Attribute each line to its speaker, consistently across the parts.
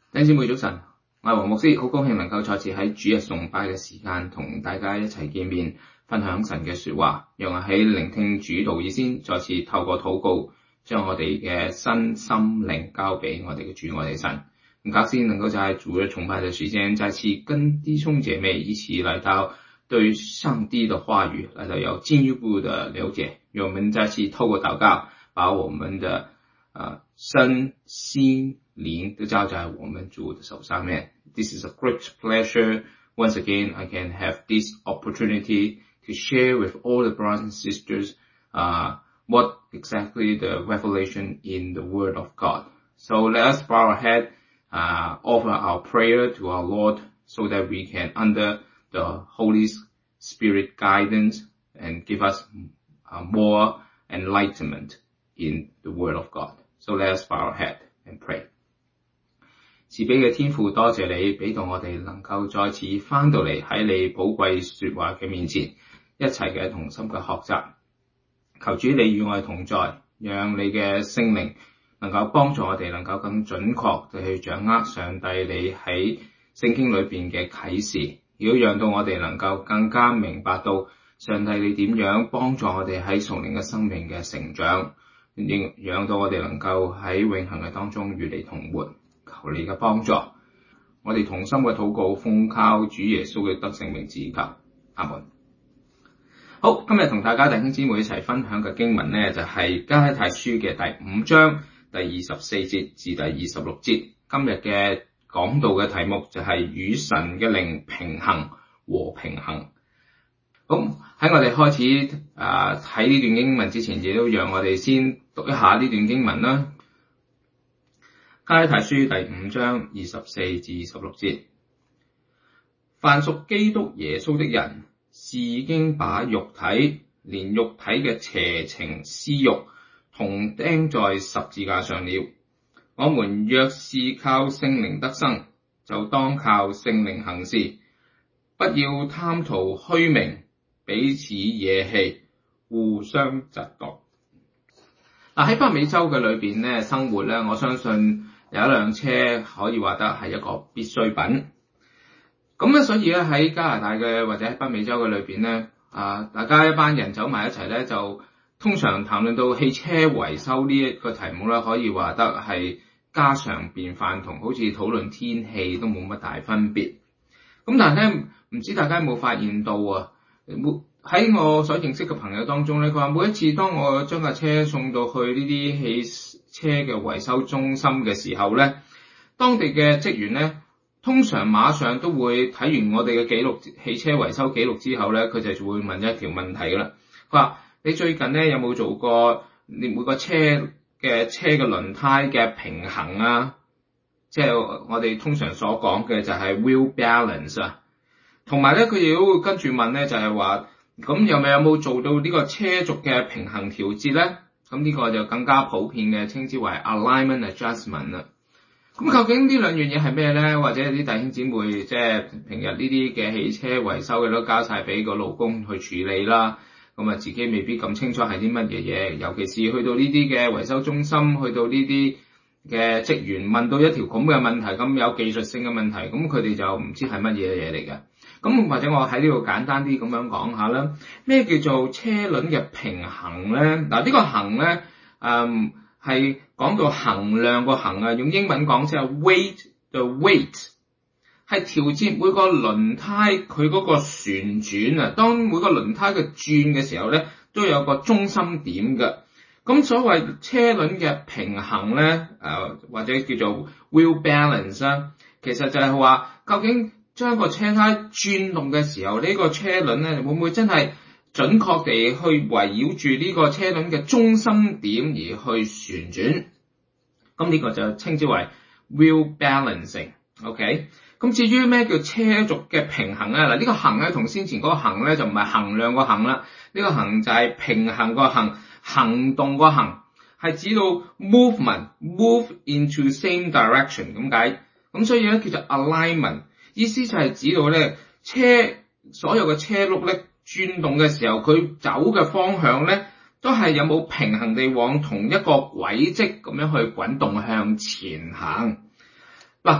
Speaker 1: 弟兄姊妹早晨，我係黃牧師，好高興能夠再次喺主日崇拜嘅時間同大家一齊見面，分享神嘅說話，讓我喺聆聽主道以先，再次透過禱告，將我哋嘅身心靈交俾我哋嘅主，我哋神。很高興能夠在主日崇拜的時間，再次跟弟兄姐妹一起來到對上帝的話語來到有進一步的了解，讓我們再次透過禱告，把我們的身心靈都交在我們主的手上面。This is a great pleasure. Once again, I can have this opportunity to share with all the brothers and sisters what exactly the revelation in the Word of God. So let us bow our head, offer our prayer to our Lord so that we can under the Holy Spirit guidance and give us more enlightenment in the Word of God. So let us bow our head and pray. 慈悲嘅天父，多謝你俾到我哋能夠再次翻到嚟喺你寶貴說話嘅面前，一齊嘅同心嘅學習。求主你與我哋同在，讓你嘅聖靈能夠幫助我哋能夠更準確地去掌握上帝你喺聖經裏邊嘅啟示，如果讓到我哋能夠更加明白到上帝你點樣幫助我哋喺屬靈嘅生命嘅成長，讓到我哋能夠喺永恆嘅當中與你同活。求你嘅幫助，我哋同心嘅禱告，奉靠主耶穌嘅得勝名字求，阿門。好，今日同大家弟兄姊妹一齊分享嘅經文呢，就係加拉太書嘅第5章第24節至第26節。今日嘅講道嘅題目就係與神嘅靈平衡和平衡。咁喺我哋開始睇呢段經文之前，亦都讓我哋先讀一下呢段經文啦。加拉太書第5章24至26節，凡屬基督耶穌的人，是已經把肉體連肉體嘅邪情私欲同釘在十字架上了。我們若是靠聖靈得生，就當靠聖靈行事，不要貪圖虛名，彼此惹氣，互相嫉妒。喺北美洲嘅裏邊咧生活咧，我相信有一輛車可以話得係一個必需品。咁咧，所以咧喺加拿大嘅或者喺北美洲嘅裏邊咧，大家一班人走埋一齊咧，就通常談論到汽車維修呢一個題目咧，可以話得係家常便飯，同好似討論天氣都冇乜大分別。咁但係咧，唔知大家有冇發現到喺我所認識嘅朋友當中咧，佢話每一次當我將架車送到去呢啲汽車嘅維修中心嘅時候咧，當地嘅職員咧，通常馬上都會睇完我哋嘅記錄，汽車維修記錄之後咧，佢就會問一條問題噶啦。佢話：你最近咧有冇做過你每個車嘅輪胎嘅平衡啊？即係我哋通常所講嘅就係 wheel balance 啊。同埋咧，佢亦都會跟住問咧，就係話，咁有冇做到呢個車軸嘅平衡調節咧？咁呢個就更加普遍嘅稱之為 alignment adjustment 啦。咁究竟呢兩樣嘢係咩咧？或者啲弟兄姊妹即係平日呢啲嘅汽車維修嘅都交晒俾個勞工去處理啦。咁自己未必咁清楚係啲乜嘢嘢，尤其是去到呢啲嘅維修中心，去到呢啲嘅職員問到一條咁嘅問題，咁有技術性嘅問題，咁佢哋就唔知係乜嘢嘢嚟嘅。咁或者我喺呢度簡單啲咁樣講下啦，咩叫做車輪嘅平衡咧？嗱，呢個衡咧，係講到衡量個衡啊，用英文講即係 weight，係調節每個輪胎佢嗰個旋轉啊。當每個輪胎嘅轉嘅時候咧，都有個中心點嘅。咁所謂車輪嘅平衡咧，或者叫做 wheel balance 啦，其實就係話究竟將個車胎轉動嘅時候，呢個車輪咧會唔會真係準確地去圍繞住呢個車輪嘅中心點而去旋轉？咁呢個就稱之為 wheel balancing。OK， 咁至於咩叫車軸嘅平衡咧？嗱，呢個衡咧同先前嗰個衡咧就唔係衡量個衡啦，呢個衡就係平衡個衡，行動個行，係指到 move into same direction 咁解。咁所以咧叫做 alignment。意思就係指到咧所有嘅車轆咧轉動嘅時候，佢走嘅方向咧都係有冇平衡地往同一個軌跡咁樣去滾動向前行。嗱，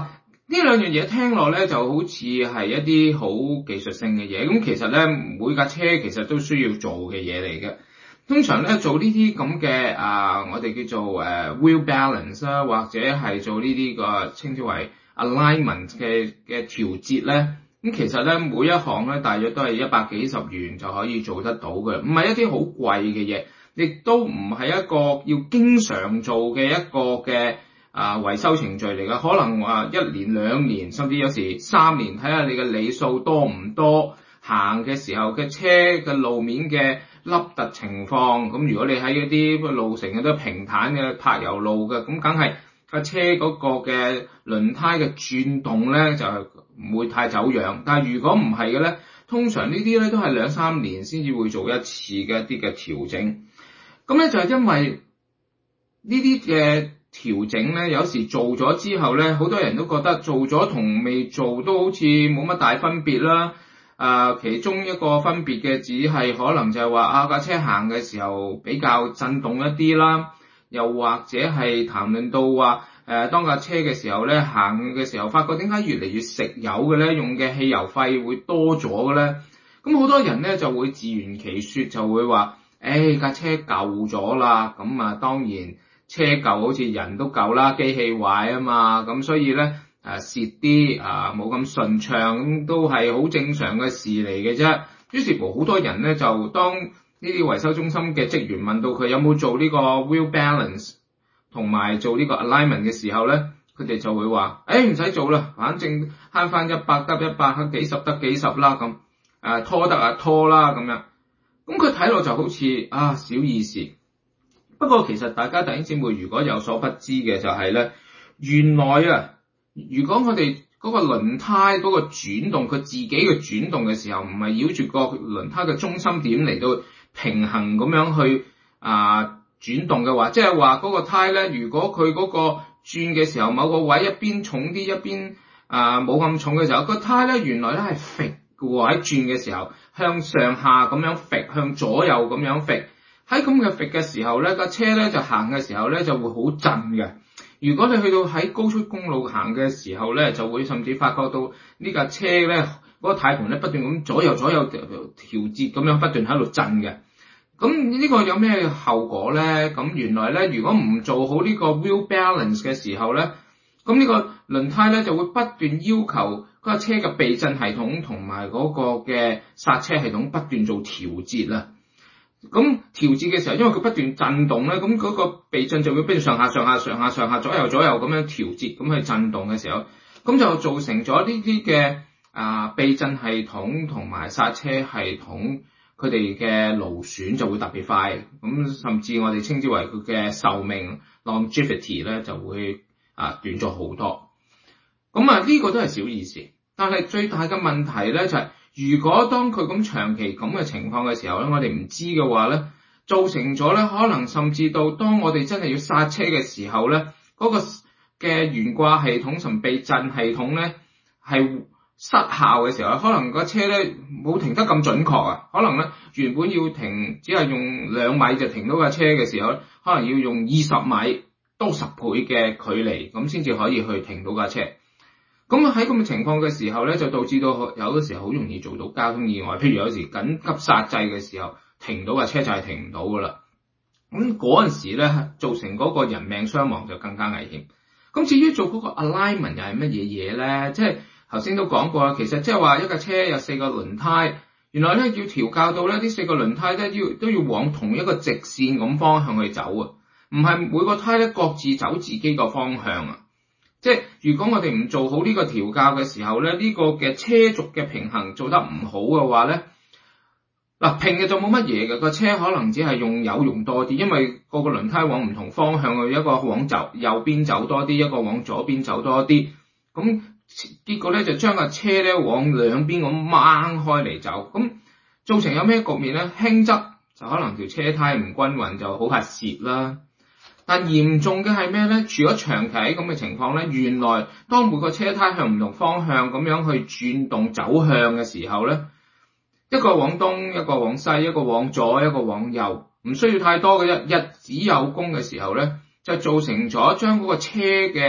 Speaker 1: 呢兩樣嘢聽落咧就好似係一啲好技術性嘅嘢，咁其實咧每架車其實都需要做嘅嘢嚟嘅。通常咧做呢啲咁嘅我哋叫做wheel balance 啦，或者係做呢啲個稱之為 alignment 嘅調節咧，咁其實咧每一項咧大約都係100幾十元就可以做得到嘅，唔係一啲好貴嘅嘢，亦都唔係一個要經常做嘅一個嘅維修程序嚟嘅，可能話1年2年，甚至有時3年，睇下你嘅里數多唔多，行嘅時候嘅車嘅路面嘅凹凸情況。咁如果你喺一啲路成日都平坦嘅柏油路嘅，咁梗係架車嗰個嘅輪胎嘅轉動咧就唔會太走樣。但係如果唔係嘅咧，通常呢啲咧都係2-3年先至會做一次嘅一啲嘅調整。咁咧就係因為呢啲嘅調整咧，有時做咗之後咧，好多人都覺得做咗同未做都好似冇乜大分別啦。其中一個分別嘅只係可能就係話架車行嘅時候比較震動一啲啦，又或者係談論到話當架車嘅時候咧，行嘅時候發覺點解越嚟越食油嘅咧，用嘅汽油費會多咗嘅咧。咁好多人咧就會自圓其說，就會話架車舊咗啦，咁當然車舊好似人都舊啦，機器壞啊嘛，咁所以咧蝕啲冇咁順暢，咁都係好正常嘅事嚟嘅啫。於是乎好多人咧就當呢啲維修中心嘅職員問到佢有冇做呢個 wheel balance 同埋做呢個 alignment 嘅時候咧，佢哋就會話唔使做啦，反正慳翻100得100，幾十得幾十啦，咁拖得拖啦咁樣。咁佢睇落就好似小意思。不過其實大家弟兄姊妹如果有所不知嘅就係咧，原來如果我哋嗰個輪胎嗰個轉動，佢自己嘅轉動嘅時候，唔係繞住個輪胎嘅中心點嚟到平衡咁樣去轉動嘅話，即係話嗰個胎咧，如果佢嗰個轉嘅時候某個位一邊重啲，一邊冇咁重嘅時候，個胎咧原來咧係揈嘅喎，喺轉嘅時候向上下咁樣揈，向左右咁樣揈。喺咁嘅揈嘅時候咧，架車咧就行嘅時候咧就會好震嘅。如果你去到喺高速公路行嘅時候咧，就會甚至發覺到呢架車咧嗰個軚盤咧不斷咁左右調節咁樣不斷喺度震嘅。咁呢個有咩後果咧？咁原來咧，如果唔做好呢個 wheel balance 嘅時候咧，咁呢個輪胎咧就會不斷要求嗰架車嘅避震系統同埋嗰個嘅剎車系統不斷做調節啦。咁調節嘅時候，因為佢不斷震動咧，咁嗰個避震就會不斷上下左右咁樣調節，咁去震動嘅時候，咁就造成咗呢啲嘅避震系統同埋剎車系統佢哋嘅勞損就會特別快，咁甚至我哋稱之為佢嘅壽命 longevity 咧就會短咗好多。咁呢個都係小意思，但係最大嘅問題咧就係，如果當佢咁長期咁嘅情況嘅時候咧，我哋唔知嘅話咧，造成咗咧可能甚至到當我哋真係要剎車嘅時候咧，嗰個嘅懸掛系統同避震系統咧係失效嘅時候，可能個車咧冇停得咁準確可能咧原本要停只係用2米就停到架車嘅時候，可能要用20米多10倍嘅距離咁先至可以去停到架車。咁喺咁嘅情況嘅時候咧，就導致到有嘅時候好容易做到交通意外。譬如有時緊急剎掣嘅時候，停到架車就係停唔到噶啦。咁嗰陣時咧，造成嗰個人命傷亡就更加危險。咁至於做嗰個 alignment 又係乜嘢嘢咧？即係頭先都講過啦，其實即係話一架車有4個輪胎，原來咧要調校到咧呢4個輪胎咧都要往同一個直線咁方向去走啊，唔係每個胎咧各自走自己個方向啊。即係如果我哋唔做好呢個調校嘅時候咧，呢個嘅車軸嘅平衡做得唔好嘅話咧，平嘅就冇乜嘢嘅，個車可能只係用油用多啲，因為個輪胎往唔同方向去，一個往右邊走多啲，一個往左邊走多啲，咁結果咧就將架車咧往兩邊咁掹開嚟走，咁造成有咩局面咧？輕則就可能條車胎唔均勻，就好怕蝕啦。但嚴重嘅係咩咧？除咗長期喺咁嘅情況咧，原來當每個車胎向唔同方向咁樣去轉動走向嘅時候咧，一個往東，一個往西，一個往左，一個往右，唔需要太多嘅，一子有功嘅時候咧，就造成咗將嗰個車嘅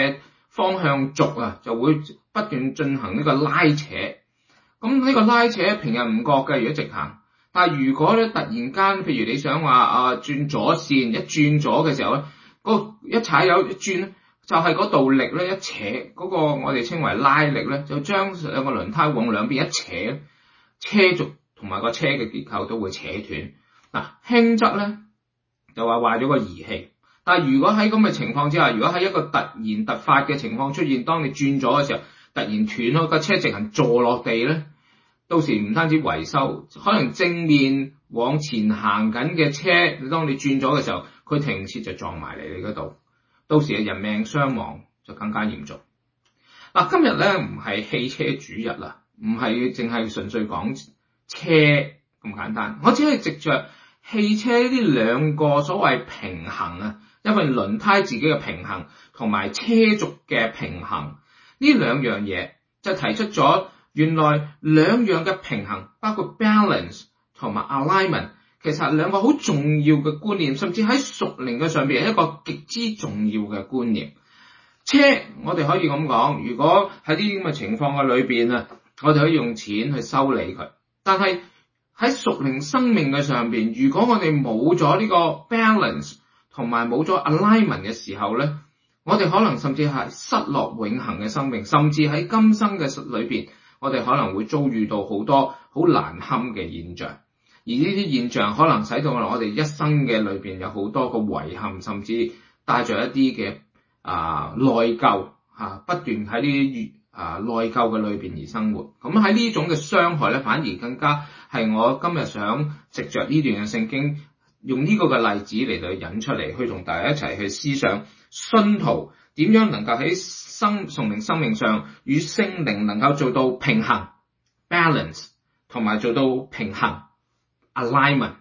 Speaker 1: 方向軸啊，就會不斷進行呢個拉扯。咁呢個拉扯平日唔覺嘅，如果直行。但係如果咧突然間，譬如你想話轉左線，一轉咗嘅時候咧，一踩油一轉咧，就係嗰道力咧一扯，嗰個我哋稱為拉力咧，就將兩個輪胎往兩邊一扯，車軸同埋個車嘅結構都會扯斷。嗱，輕則咧就話壞咗個儀器，但係如果喺咁嘅情況之下，如果喺一個突然突發嘅情況出現，當你轉咗嘅時候，突然斷咗個車直行坐落地咧，到時唔單止維修，可能正面往前行緊嘅車，當你轉咗嘅時候，佢停唔切就撞埋嚟你嗰度，到時嘅人命傷亡就更加嚴重。嗱，今日咧唔係汽車主日啦，唔係淨係純粹講車咁簡單，我只係藉着汽車呢兩個所謂平衡啊，因為輪胎自己嘅平衡同埋車軸嘅平衡呢兩樣嘢，就提出咗原來兩樣嘅平衡，包括 balance 同埋 alignment， 其實係兩個好重要嘅觀念，甚至喺屬靈嘅上邊係一個極之重要嘅觀念。車我哋可以咁講，如果喺呢啲咁嘅情況嘅裏邊啊，我哋可以用錢去修理佢，但係喺屬靈生命嘅上邊，如果我哋冇咗呢個 balance 同埋冇咗 alignment 嘅時候咧，我哋可能甚至係失落永恆嘅生命，甚至喺今生嘅裏邊，我哋可能會遭遇到好多好難堪嘅現象，而呢啲現象可能使到我哋一生嘅裏邊有好多個遺憾，甚至帶着一啲嘅內疚不斷喺呢啲內疚嘅裏邊而生活。咁喺呢種嘅傷害咧，反而更加係我今日想藉着呢段嘅聖經，用呢個嘅例子嚟到引出嚟，去同大家一齊去思想信徒點樣能夠喺屬靈生命上與聖靈能夠做到平衡 balance， 同埋做到平衡 alignment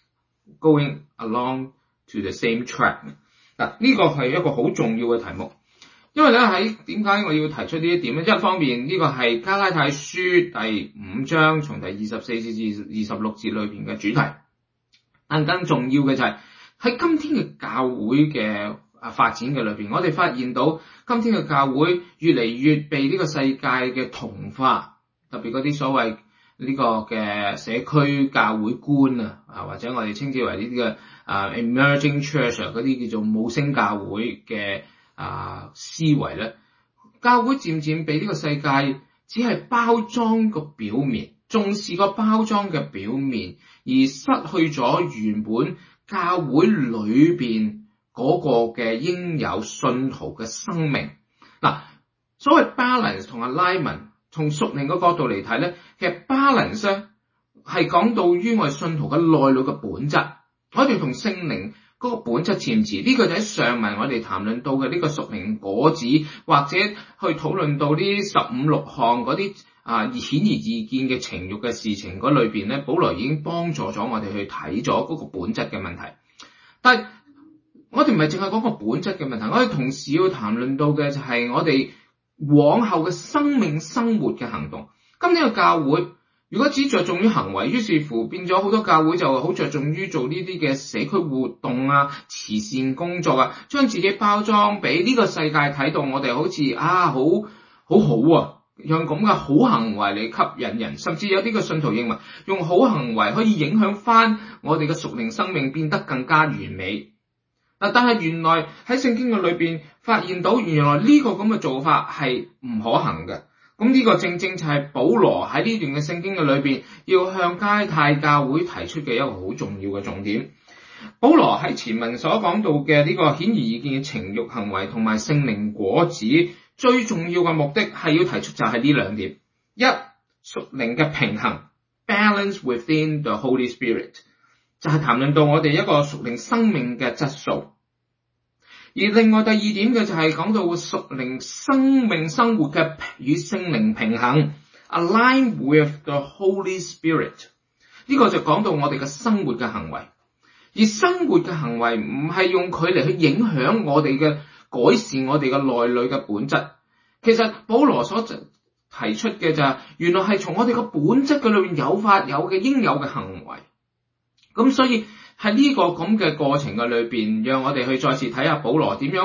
Speaker 1: going along to the same track。 嗱，呢個係一個好重要嘅題目，因為咧喺點解我要提出呢一點咧？一方面呢個係加拉太書第5章從第24至26節裏邊嘅主題，但更重要嘅就係喺今天嘅教會嘅發展嘅裏邊，我哋發現到今天嘅教會越嚟越被呢個世界嘅同化，特別嗰啲所謂呢個嘅社區教會觀或者我哋稱之為呢啲嘅emerging church 嗰啲叫做無聲教會嘅思維咧，教會漸漸被呢個世界只係包裝個表面，重視個包裝嘅表面，而失去咗原本教會裏邊嗰個嘅應有信徒嘅生命。嗱，所謂 balance 同 alignment， 從屬靈嘅角度嚟睇咧，其實 balance 咧係講到於我哋信徒嘅內裏嘅本質，我哋同聖靈嗰個本質似唔似？呢個就喺上文我哋談論到嘅呢個屬靈果子，或者去討論到呢15-16項嗰啲顯而易見嘅情慾嘅事情嗰裏邊咧，保羅已經幫助咗我哋去睇咗嗰個本質嘅問題。但係我哋唔係淨係講個本質嘅問題，我哋同時要談論到嘅就係我哋往後嘅生命生活嘅行動。今天嘅教會如果只着重於行為，於是乎變咗好多教會就好着重於做呢啲嘅社區活動慈善工作將自己包裝俾呢個世界睇到我哋好似好用咁嘅好行為嚟吸引人，甚至有啲嘅信徒認為用好行為可以影響翻我哋嘅屬靈生命變得更加完美。但係原來喺聖經嘅裏邊發現到，原來呢個咁嘅做法係唔可行嘅。咁呢個正正就係保羅喺呢段嘅聖經嘅裏邊要向加拉太教會提出嘅一個好重要嘅重點。保羅喺前文所講到嘅呢個顯而易見嘅情慾行為同埋聖靈果子，最重要嘅目的係要提出就係呢兩點：一，屬靈嘅平衡 balance within the Holy Spirit， 就係談論到我哋一個屬靈生命嘅質素。而另外第二點嘅就係講到屬靈生命生活嘅與聖靈平衡 align with the Holy Spirit， 呢個就講到我哋嘅生活嘅行為。而生活嘅行為唔係用佢嚟去影響我哋嘅改善我哋嘅內裏嘅本質。其實保羅所提出嘅就係原來係從我哋嘅本質嘅裏面有法有嘅應有嘅行為。咁所以喺呢個咁嘅過程嘅裏邊，讓我哋去再次睇下保羅點樣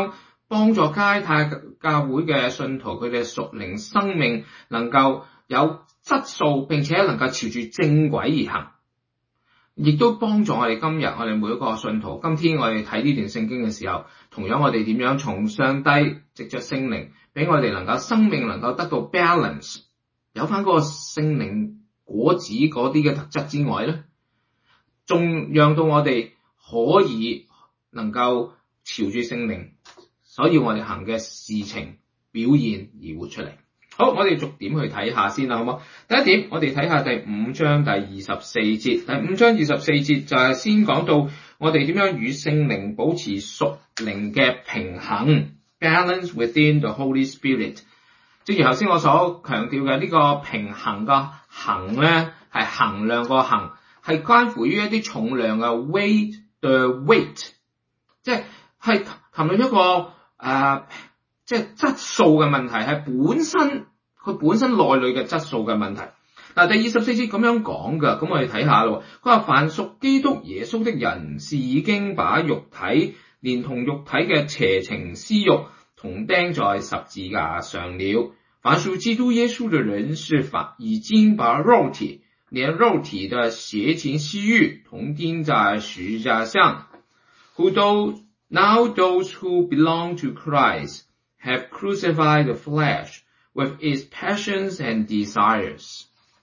Speaker 1: 幫助加拉太教會嘅信徒佢哋屬靈生命能夠有質素，並且能夠朝住正軌而行，亦都幫助我哋今日我哋每一個信徒。今天我哋睇呢段聖經嘅時候，同樣我哋點樣從上帝藉着聖靈俾我哋能夠生命能夠得到 balance， 有翻嗰個聖靈果子嗰啲嘅特質之外咧，仲讓到我哋可以能夠朝住聖靈所以我哋行嘅事情表現而活出嚟。好，我哋逐點去睇下先啦，好冇？第一點，我哋睇下第5章第24節。第5章24節就係先講到我哋點樣與聖靈保持屬靈嘅平衡 ，balance within the Holy Spirit。正如頭先我所強調嘅呢個平衡嘅衡咧，係衡量個衡，係關乎於一啲重量嘅 weight the weight， 即係談論一個即係質素嘅問題，係佢本身內裏嘅質素嘅問題。嗱，第24節咁樣講㗎，咁我哋睇下咯。佢話凡屬基督耶穌的人，是已經把肉體連同肉體嘅邪情私慾同釘在十字架上了。凡屬基督耶穌的人，是已經把肉體連肉體的邪情私慾同釘在十字架上。Now those who belong to Christ have crucified the flesh with its passions and desires。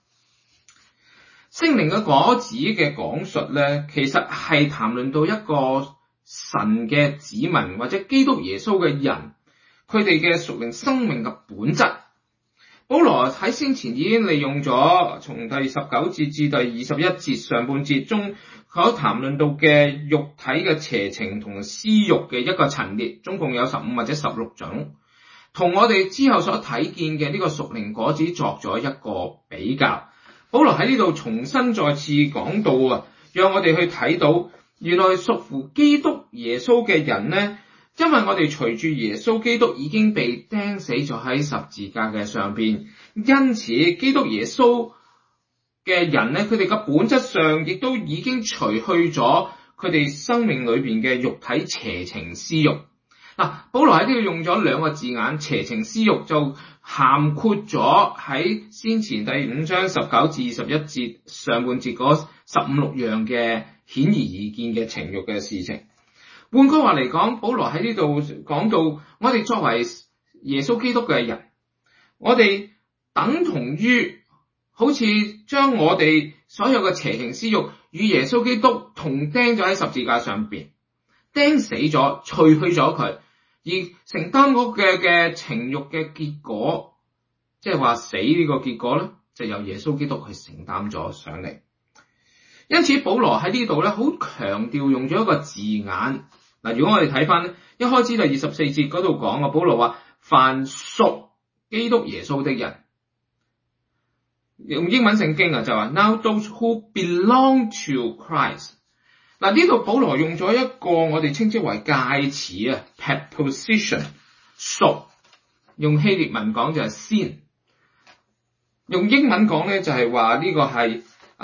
Speaker 1: 聖靈嘅果子嘅講述咧，其實係談論到一個神嘅子民或者基督耶穌嘅人，佢哋嘅屬靈生命嘅本質。保羅喺先前已經利用咗從第19節至第21節上半節中所談論到嘅肉體嘅邪情同私欲嘅一個陳列，總共有15或者16種，同我哋之後所睇見嘅呢個屬靈果子作咗一個比較。保羅喺呢度重新再次講到啊，讓我哋去睇到原來屬乎基督耶穌嘅人呢，因為我哋隨住耶穌基督已經被釘死咗喺十字架嘅上邊，因此基督耶穌嘅人呢，佢哋嘅本質上亦都已經除去咗佢哋生命裏邊嘅肉體邪情私慾。嗱，保羅喺呢度用咗兩個字眼，邪情私慾就涵括咗喺先前第5章19至21節上半節嗰15、16樣嘅顯而易見嘅情慾嘅事情。換句話嚟講，保羅喺呢度講到，我哋作為耶穌基督嘅人，我哋等同於好似將我哋所有嘅邪情私慾與耶穌基督同釘咗喺十字架上邊，釘死咗，除去咗佢，而承擔嗰嘅情慾嘅結果，即係話死呢個結果咧，就由耶穌基督去承擔咗上嚟。因此保羅喺呢度咧，好強調用咗一個字眼。嗱，如果我哋睇翻咧，一開始第24節嗰度講啊，保羅話凡屬基督耶穌的人，用英文聖經啊就話 Now those who belong to Christ。嗱，呢度保羅用咗一個我哋稱之為介詞啊 preposition， 屬，用希臘文講就係先，用英文講咧就係話呢個係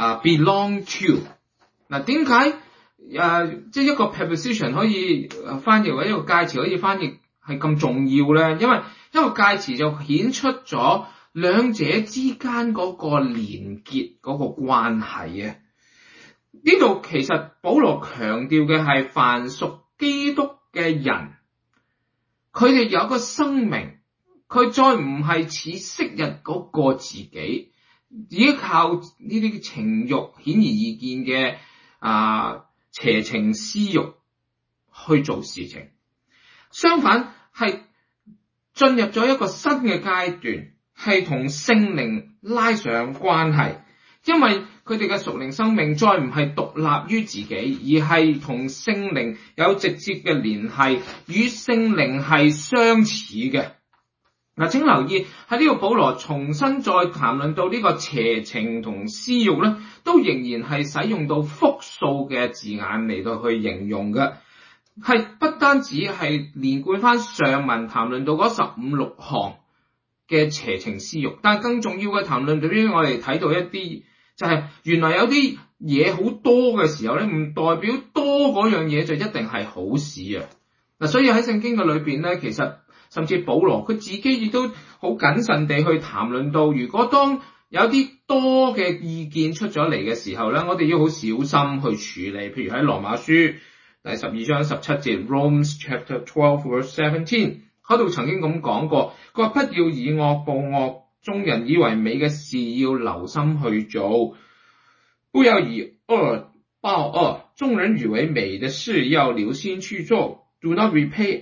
Speaker 1: belong to。嗱，點解即係一個 preposition 可以翻譯，或者一個介詞可以翻譯係咁重要咧？因為一個介詞就顯出咗兩者之間嗰個連結嗰個關係啊！呢度其實保羅強調嘅係凡屬基督嘅人，佢哋有一個生命，佢再唔係似昔日嗰個自己，依靠呢啲情慾顯而易見嘅邪情私慾去做事情，相反係進入咗一個新嘅階段，係同聖靈拉上關係，因為佢哋嘅屬靈生命再唔係獨立於自己，而係同聖靈有直接嘅聯繫，與聖靈係相似嘅。嗱，請留意喺呢個保羅重新再談論到呢個邪情同私慾咧，都仍然係使用到複數嘅字眼嚟到去形容嘅，係不單止係連貫翻上文談論到嗰15、16項嘅邪情私慾，但係更重要嘅談論裏邊，我哋睇到一啲就係原來有啲嘢好多嘅時候咧，唔代表多嗰樣嘢就一定係好事啊！ 嗱，所以喺聖經嘅裏邊咧，其實甚至保羅佢自己亦都好謹慎地去談論到，如果當有啲多嘅意見出咗嚟嘅時候咧，我哋要好小心去處理。譬如喺羅馬書第12章17節 Romans chapter 12 verse 17嗰度曾經咁講過，佢話不要以惡報惡，眾人以為美嘅事要留心去做，不要以惡報惡，眾人以為美的事要留心去做。Do not repay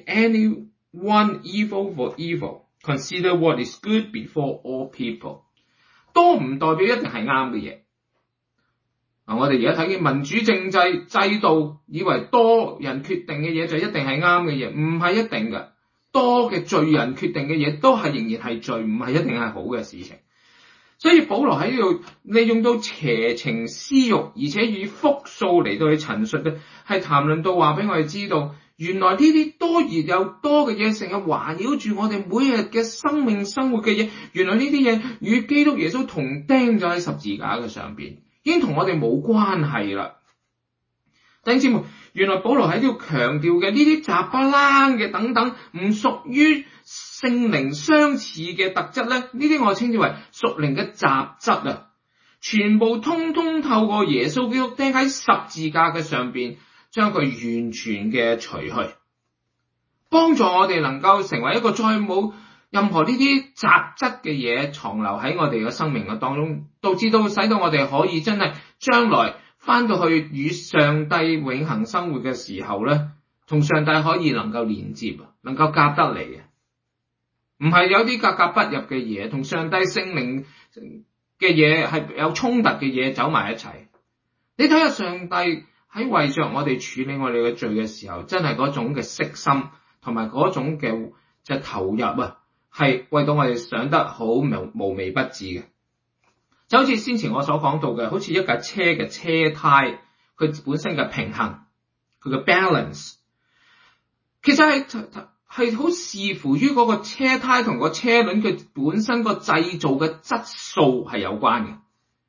Speaker 1: anyone evil for evil. Consider what is good before all people. 多唔代表一定係啱嘅嘢。我哋而家睇見民主政制制度，以為多人決定嘅嘢就一定係啱嘅嘢，唔係一定嘅。多嘅罪人決定嘅嘢都係仍然係罪，唔係一定係好嘅事情。所以保羅喺呢度利用到邪情私欲，而且以複數嚟到去陳述嘅，係談論到話俾我哋知道，原來呢啲多而又多嘅嘢，成日環繞住我哋每日嘅生命生活嘅嘢，原來呢啲嘢與基督耶穌同釘咗喺十字架嘅上邊，已經同我哋冇關係啦。弟兄姊妹，原來保羅喺呢度強調嘅呢啲雜巴冷嘅等等，唔屬於聖靈相似嘅特質咧，呢啲我稱之為屬靈嘅雜質啊，全部通通透過耶穌基督釘喺十字架嘅上邊，將佢完全嘅除去，幫助我哋能夠成為一個再冇任何呢啲雜質嘅嘢藏留喺我哋嘅生命嘅當中，導致到使到我哋可以真係將來翻到去與上帝永恆生活嘅時候咧，同上帝可以能夠連接，能夠夾得嚟嘅，唔係有啲格格不入嘅嘢，同上帝聖靈嘅嘢係有衝突嘅嘢走埋一齊。你睇下上帝喺為着我哋處理我哋嘅罪嘅時候，真係嗰種嘅悉心同埋嗰種嘅就投入啊，係為到我哋想得好無微不至嘅。就好似先前我所講到嘅，好似一架車嘅車胎，佢本身嘅平衡，佢嘅 balance， 其實係好視乎於嗰個車胎同個車輪佢本身個製造嘅質素係有關嘅。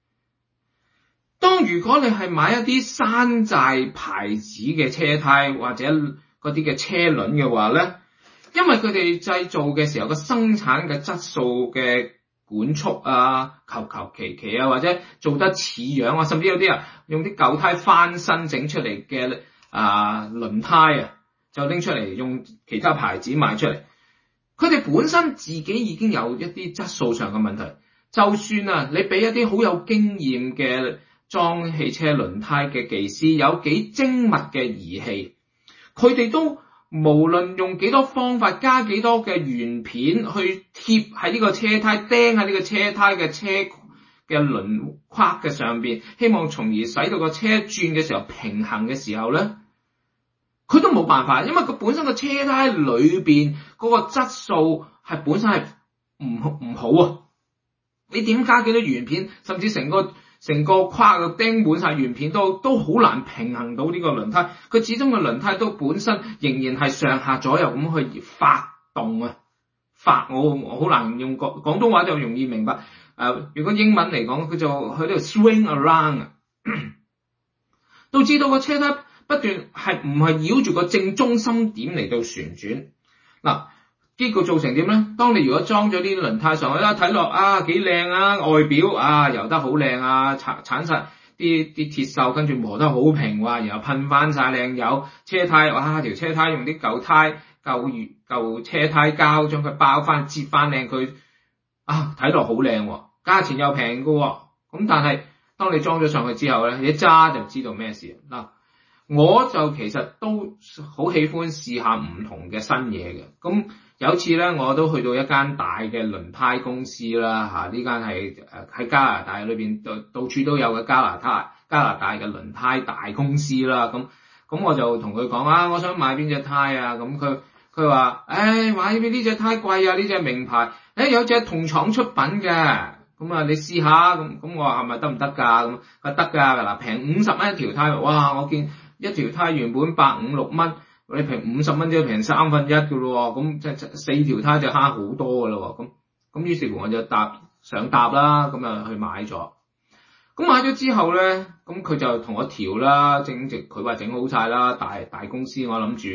Speaker 1: 當如果你係買一啲山寨牌子嘅車胎或者嗰啲嘅車輪嘅話咧，因為佢哋製造嘅時候個生產嘅質素嘅管束啊，求其啊，或者做得似樣啊，甚至有啲啊用啲舊胎翻新整出嚟嘅輪胎啊，就拎出嚟用其他牌子賣出嚟。佢哋本身自己已經有一啲質素上嘅問題，就算啊你俾一啲好有經驗嘅裝汽車輪胎嘅技師，有幾精密嘅儀器，佢哋都無論用幾多方法，加幾多嘅圓片去貼喺呢個車胎，釘喺呢個車胎嘅車嘅輪框嘅上邊，希望從而使到個車轉嘅時候平衡嘅時候咧，佢都冇辦法，因為佢本身個車胎裏邊嗰個質素係本身係唔好啊！你點加幾多圓片，甚至成個框嘅釘滿晒圓片都好難平衡到呢個輪胎，佢始終個輪胎都本身仍然係上下左右咁去發動啊！我好難用廣東話就容易明白，如果英文嚟講，佢就喺度 swing around 啊，導致到個車胎不斷係唔係繞住個正中心點嚟到旋轉嗱。結果造成點咧？當你如果裝咗啲輪胎上去啦，睇落幾靚啊，外表油得好靚啊，鏟晒啲鐵鏽，跟住磨得好平哇，然後噴翻晒靚油，車胎條車胎用啲舊車胎膠將佢包翻，接翻靚佢睇落好靚，價錢又平噶，咁但係當你裝咗上去之後咧，一揸就知道咩事嗱。我就其實都好喜歡試下唔同嘅新嘢嘅，咁有次咧我都去到一間大嘅輪胎公司啦，呢間係喺加拿大裏邊到處都有嘅加拿大嘅輪胎大公司啦，咁我就同佢講我想買邊隻胎啊，咁佢話買呢隻胎貴啊，呢隻名牌，有隻同廠出品嘅，咁你試下，咁我話係咪得唔得噶？咁佢得噶嗱，平50蚊一條胎，哇！我見一條胎原本156蚊，你平50蚊即係平1/3噶咯，咁即係4條胎就慳好多噶咯，咁於是乎我就上搭啦，咁啊去買咗。咁買咗之後咧，咁佢就同我調啦，佢話整好晒啦，大公司我諗住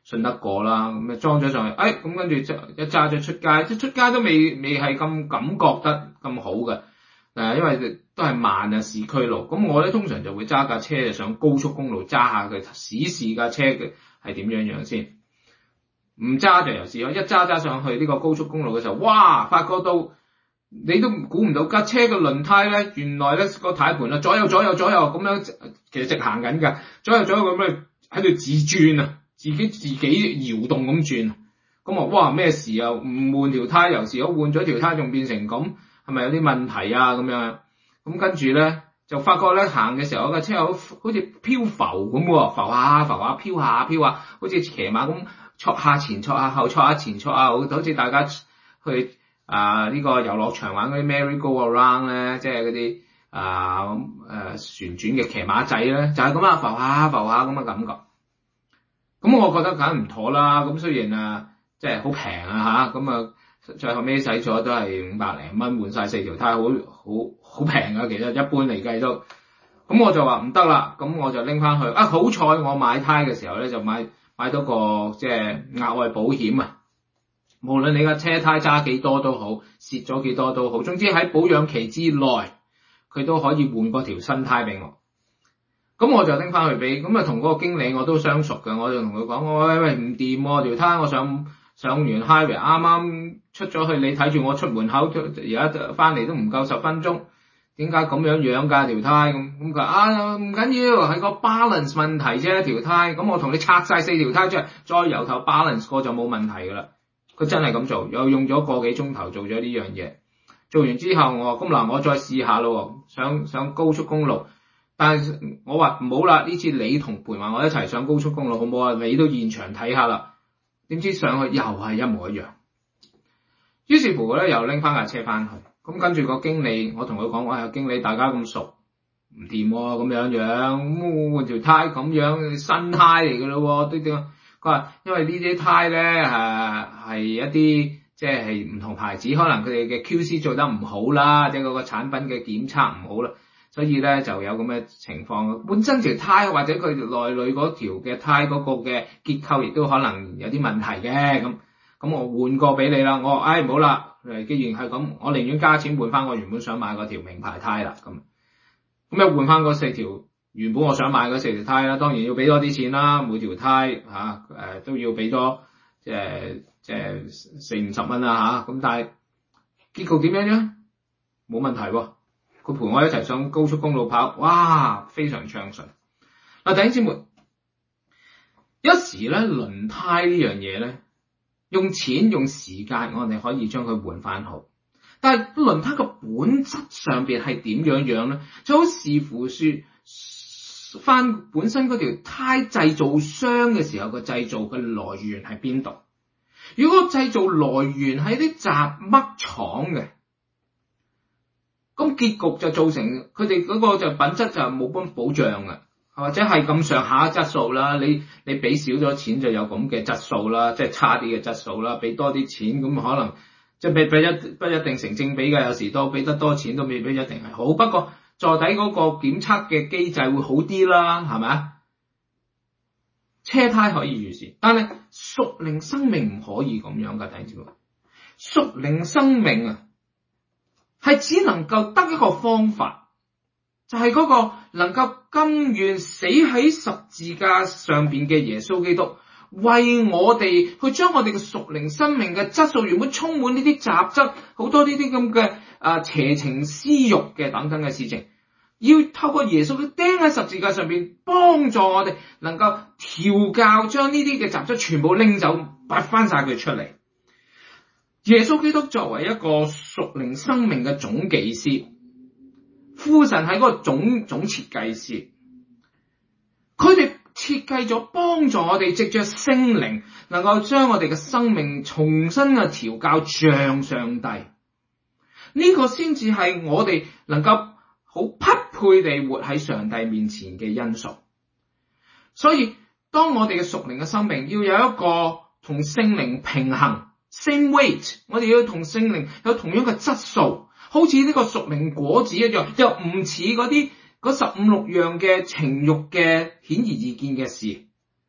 Speaker 1: 信得過啦，咁裝咗上去，咁跟住一揸咗出街，即係出街都未係咁感覺得咁好嘅，因為都係慢啊市區路，咁我咧通常就會揸架車上高速公路揸下佢試架車嘅係點樣先，唔揸就由試咯，一揸上去呢個高速公路嘅時候，哇，發覺到你都估唔到架車嘅輪胎咧，原來咧個軚盤啊左右咁樣，其實直行緊㗎，左右咁樣喺度自轉啊，自己搖動咁轉，咁啊哇咩事啊？唔換條胎有時，我換咗條胎仲變成咁，係咪有啲問題啊咁樣？咁跟住咧就發覺咧行嘅時候架車好似漂浮咁喎，浮下飄下，好似騎馬咁挫下前挫下後，挫下前挫下後，好似大家去呢個遊樂場玩嗰啲 Merry Go Around 咧，即係嗰啲旋轉嘅騎馬仔咧，就係咁啦，浮下咁嘅感覺。咁我覺得梗係唔妥啦。咁雖然即係好平啊嚇，咁啊最後尾使咗都係500零蚊換晒4條胎，好平啊。其實一般嚟計都，咁我就話唔得啦。咁我就拎翻去。好彩我買胎嘅時候咧就買到個即係額外保險啊。無論你架車胎揸幾多都好，蝕咗幾多都好，總之喺保養期之內，佢都可以換過條新胎俾我。咁我就拎翻去俾，咁同嗰個經理我都相熟嘅，我就同佢講，喂唔掂喎，條胎我上完 highway 啱啱出咗去，你睇住我出門口，而家翻嚟都唔夠10分鐘，點解咁樣㗎條胎？咁佢話唔緊要，係個 balance 問題啫條胎，咁我同你拆晒4條胎出嚟，再由頭 balance 過就冇問題㗎啦。佢真係咁做，又用咗個幾鐘頭做咗呢樣嘢。做完之後我話咁嗱，我再試下咯，上高速公路。但係我話唔好啦，呢次你同陪埋我一齊上高速公路好唔好啊？你都現場睇下啦。點知上去又係一模一樣。於是乎咧，又拎翻架車翻去。咁跟住個經理，我同佢講，經理大家咁熟，唔掂喎咁樣，換條胎咁樣新胎嚟㗎咯喎，都點？佢話因為呢啲胎咧係一啲即係唔同牌子，可能佢哋嘅 QC 做得唔好啦，即係嗰個產品嘅檢測唔好啦。所以咧就有咁嘅情況，本身條胎或者佢內裏嗰條嘅胎嗰個嘅結構亦都可能有啲問題嘅，咁我換過俾你啦。我話唔好啦，既然係咁，我寧願加錢換翻我原本想買嗰條名牌胎啦。咁一換翻嗰4條原本我想買嗰4條胎啦，當然要俾多啲錢啦，每條胎都要俾多即係40-50蚊啦嚇。咁但係結局點樣啫？冇問題喎。佢陪我一齊上高速公路跑，哇，非常暢順。弟兄姊妹，一時咧輪胎呢樣嘢咧，用錢用時間，我哋可以將佢換翻好。但係輪胎個本質上邊係點樣咧？就好視乎說翻本身嗰條胎製造商嘅時候，個製造嘅來源係邊度？如果製造來源係啲雜嘜廠嘅，咁結局就造成佢哋嗰個就品質就冇乜保障嘅，或者係咁上下質素啦。你俾少咗錢就有咁嘅質素啦，即係差啲嘅質素啦。俾多啲錢咁可能即係不一定成正比嘅，有時多俾得多錢都未必一定係好。不過座底嗰個檢測嘅機制會好啲啦，係咪啊？車胎可以如是，但係屬靈生命唔可以咁樣㗎，弟兄姊妹。屬靈生命啊！係只能夠得一個方法，就係嗰個能夠甘願死喺十字架上邊嘅耶穌基督，為我哋去將我哋嘅屬靈生命嘅質素，原本充滿呢啲雜質，好多呢啲咁嘅邪情私欲嘅等等嘅事情，要透過耶穌佢釘喺十字架上邊，幫助我哋能夠調教，將呢啲嘅雜質全部拎走，拔翻晒佢出嚟。耶穌基督作為一個屬靈生命嘅總技師，父神係嗰個總設計師，佢哋設計咗幫助我哋藉着聖靈，能夠將我哋嘅生命重新嘅調教像上帝，呢個先至係我哋能夠好匹配地活喺上帝面前嘅因素。所以當我哋嘅屬靈嘅生命要有一個同聖靈平衡，same weight， 我哋要同聖靈有同樣嘅質素，好似呢個屬靈果子一樣，又唔似嗰15-16樣嘅情慾嘅顯而易見嘅事。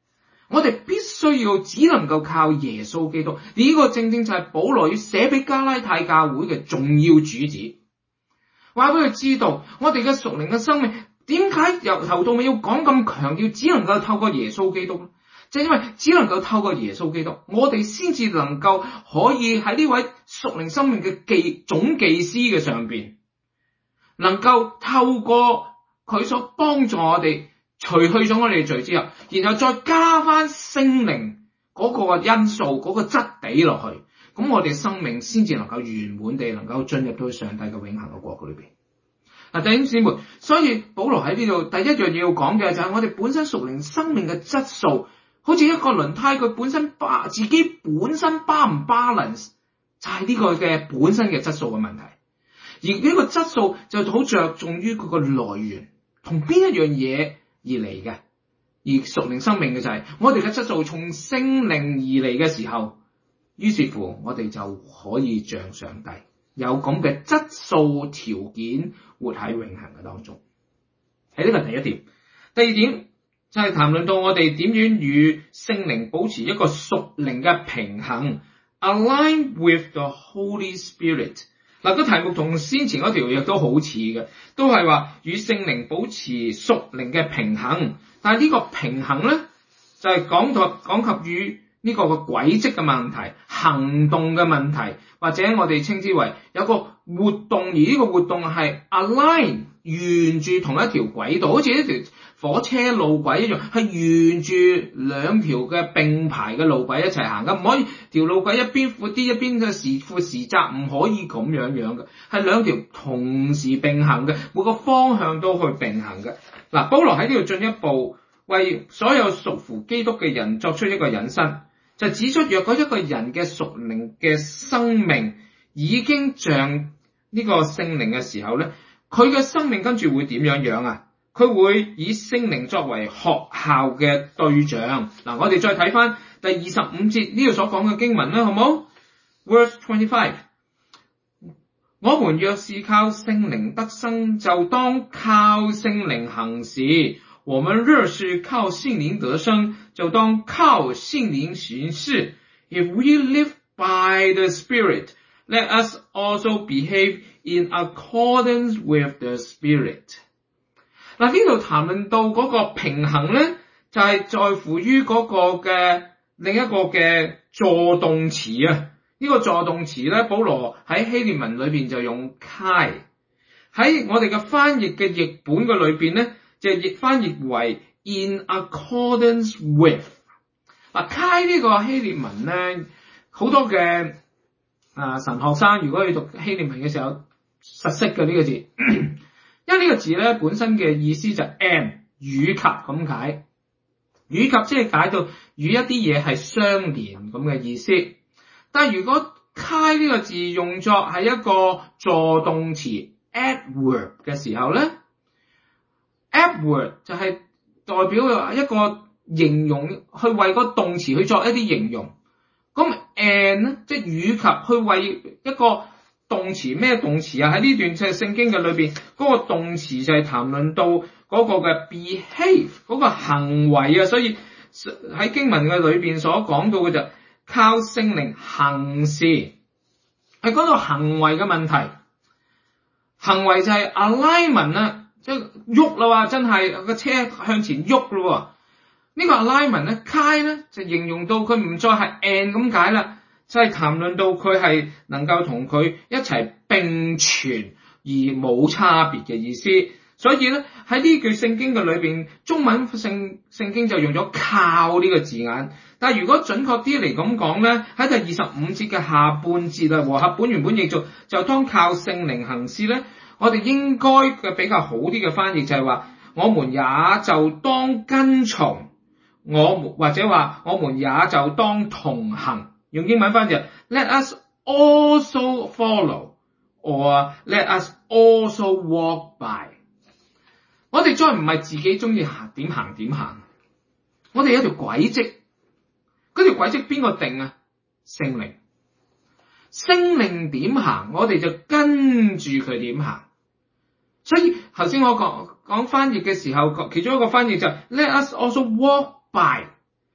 Speaker 1: 我哋必須要只能夠靠耶穌基督。呢個正正就係保羅要寫俾加拉太教會嘅重要主旨，話俾佢知道我哋嘅屬靈嘅生命點解由頭到尾要講咁強調只能夠透過耶穌基督呢？就係因為只能夠透過耶穌基督，我哋先至能夠可以喺呢位屬靈生命嘅總技師嘅上邊，能夠透過佢所幫助我哋除去咗我哋嘅罪之後，然後再加翻聖靈嗰個因素嗰個質地落去，咁我哋生命先至能夠圓滿地能夠進入到上帝嘅永恆嘅國裏邊。嗱，弟兄姊妹，所以保羅喺呢度第一樣嘢要講嘅就係我哋本身屬靈生命嘅質素，好似一個輪胎，佢本身自己本身 balance 就係呢個嘅本身嘅質素嘅問題。而呢個質素就好着重於佢個來源同邊一樣嘢而嚟嘅。而屬靈生命嘅就係我哋嘅質素從聖靈而嚟嘅時候，於是乎我哋就可以像上帝有咁嘅質素條件活喺永恆嘅當中。係呢個第一點。第二點就係談論到我哋點樣與聖靈保持一個屬靈嘅平衡 ，align with the Holy Spirit。嗱，個題目同先前嗰條亦都好似嘅，都係話與聖靈保持屬靈嘅平衡。但係呢個平衡咧，就係講及與呢個嘅軌跡嘅問題、行動嘅問題，或者我哋稱之為有個活動，而呢個活動係 align 沿住同一條軌道，好似一條火車路軌一樣，係沿住兩條嘅並排嘅路軌一齊行嘅，唔可以條路軌一邊闊啲，一邊嘅時闊時窄，唔可以咁樣嘅，係兩條同時並行嘅，每個方向都去並行嘅。嗱，保羅喺呢度進一步為所有屬乎基督嘅人作出一個引申，就指出若果一個人嘅屬靈嘅生命已經像呢個聖靈嘅時候咧，佢嘅生命跟住會點樣啊？佢會以聖靈作為學校嘅對象。嗱，我哋再睇翻第25節呢度所講嘅經文啦，好冇 ？Verse 25， 我們若是靠聖靈得生，就當靠聖靈行事；我們若是靠聖靈得生，就當靠聖靈行事。If we live by the Spirit, let us also behave in accordance with the Spirit。嗱，呢度談論到嗰個平衡咧，就係在乎於嗰個嘅另一個嘅助動詞啊。呢個助動詞咧，保羅喺希臘文裏邊就用 kai， 喺我哋嘅翻譯嘅譯本嘅裏邊咧，就譯翻譯為 in accordance with。嗱，kai 呢個希臘文咧，好多嘅神學生如果你讀希臘文嘅時候實識嘅呢個字。因為呢個字咧本身嘅意思就係 and 與及咁解，與及即係解到與一啲嘢係相連咁嘅意思。但係如果 kai 呢個字用作係一個助動詞 adverb 嘅時候咧 ，adverb 就係代表一個形容，去為個動詞去作一啲形容。咁 and 咧即係與及去為一個動詞，咩動詞啊？喺呢段聖經嘅裏邊，嗰個動詞就係談論到嗰個嘅 behave 嗰個行為啊，所以喺經文嘅裏邊所講到嘅就靠聖靈行事，係講到行為嘅問題。行為就係 alignment 啊，即係喐啦，真係個車向前喐咯。呢個 alignment 咧 kai 咧就形容到佢唔再係 and 咁解啦。就係談論到佢係能夠同佢一齊並存而冇差別嘅意思，所以咧喺呢句聖經嘅裏邊，中文聖經就用咗靠呢個字眼，但係如果準確啲嚟咁講咧，喺第25節嘅下半節啊，和合本原本譯做就當靠聖靈行事咧，我哋應該嘅比較好啲嘅翻譯就係話，我們也就當跟從，或者話我們也就當同行。用英文翻譯 ，Let us also follow， or let us also walk by。我哋再唔係自己中意點行，我哋有條軌跡，嗰條軌跡邊個定啊？聖靈點行，我哋就跟住佢點行。所以頭先我講翻譯嘅時候，其中一個翻譯就係 Let us also walk by。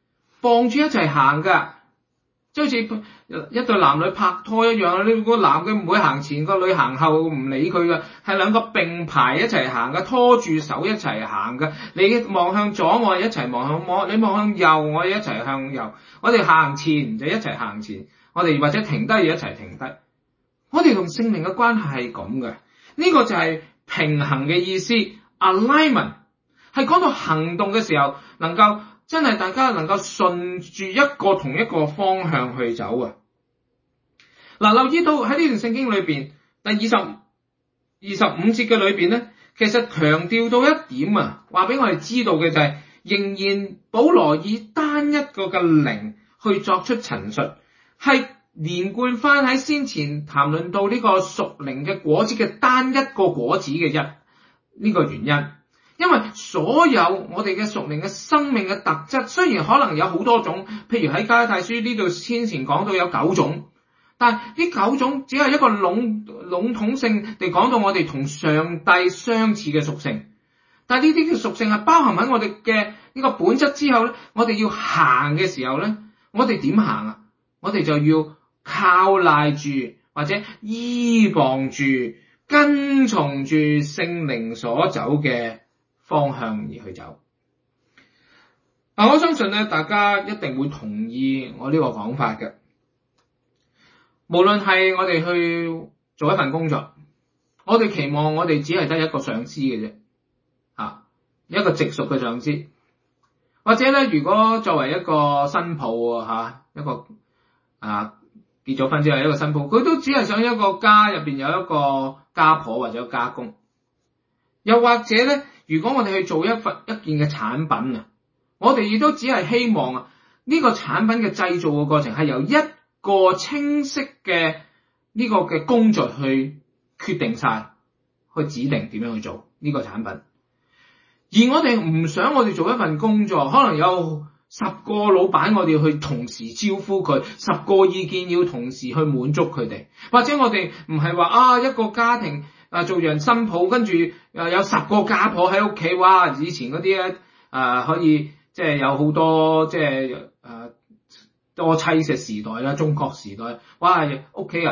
Speaker 1: 傍住一齊行噶，即好似一對男女拍拖一樣，呢個男嘅唔會行前，個女行後唔理佢噶，係兩個並排一齊行噶，拖住手一齊行噶。你望向左，我哋一齊望向左；你望向右，我哋一齊向右。我哋行前就一齊行前，我哋或者停低就一齊停低。我哋同聖靈嘅關係係咁嘅，呢個就係平衡嘅意思。Alignment 係講到行動嘅時候，能夠真係大家能夠順住一個同一個方向去走啊！嗱，留意到喺呢段聖經裏邊，第25節嘅裏邊咧，其實強調到一點啊，話俾我哋知道嘅就係，仍然保羅以單一個嘅靈去作出陳述，係連貫翻喺先前談論到呢個屬靈嘅果子嘅單一個果子嘅呢個原因。因為所有我哋嘅屬靈嘅生命嘅特質，雖然可能有好多種，譬如喺加拉太書呢度先前講到有9種，但係呢9種只係一個籠統性地講到我哋同上帝相似嘅屬性。但係呢啲嘅屬性係包含喺我哋嘅呢個本質之後咧，我哋要行嘅時候咧，我哋點行啊？我哋就要靠賴住或者依傍住跟從住聖靈所走嘅方向而去走。我相信咧，大家一定會同意我呢個講法嘅。無論係我哋去做一份工作，我哋期望我哋只係得一個上司嘅啫，一個直屬嘅上司。或者咧，如果作為一個新抱一個結咗婚之後一個新抱，佢都只係想一個家入邊有一個家婆或者家公。又或者咧，如果我哋去做一件嘅產品啊，我哋亦都只係希望呢個產品嘅製造嘅過程係由一個清晰嘅呢個嘅工序去決定晒，去指定點樣去做呢個產品。而我哋唔想我哋做一份工作，可能有10個老闆我哋去同時招呼佢，10個意見要同時去滿足佢哋，或者我哋唔係話一個家庭做人新抱，跟住有10個家婆喺屋企，哇！以前嗰啲咧可以即係有好多即係多妻嘅時代啦，中國時代，哇！屋企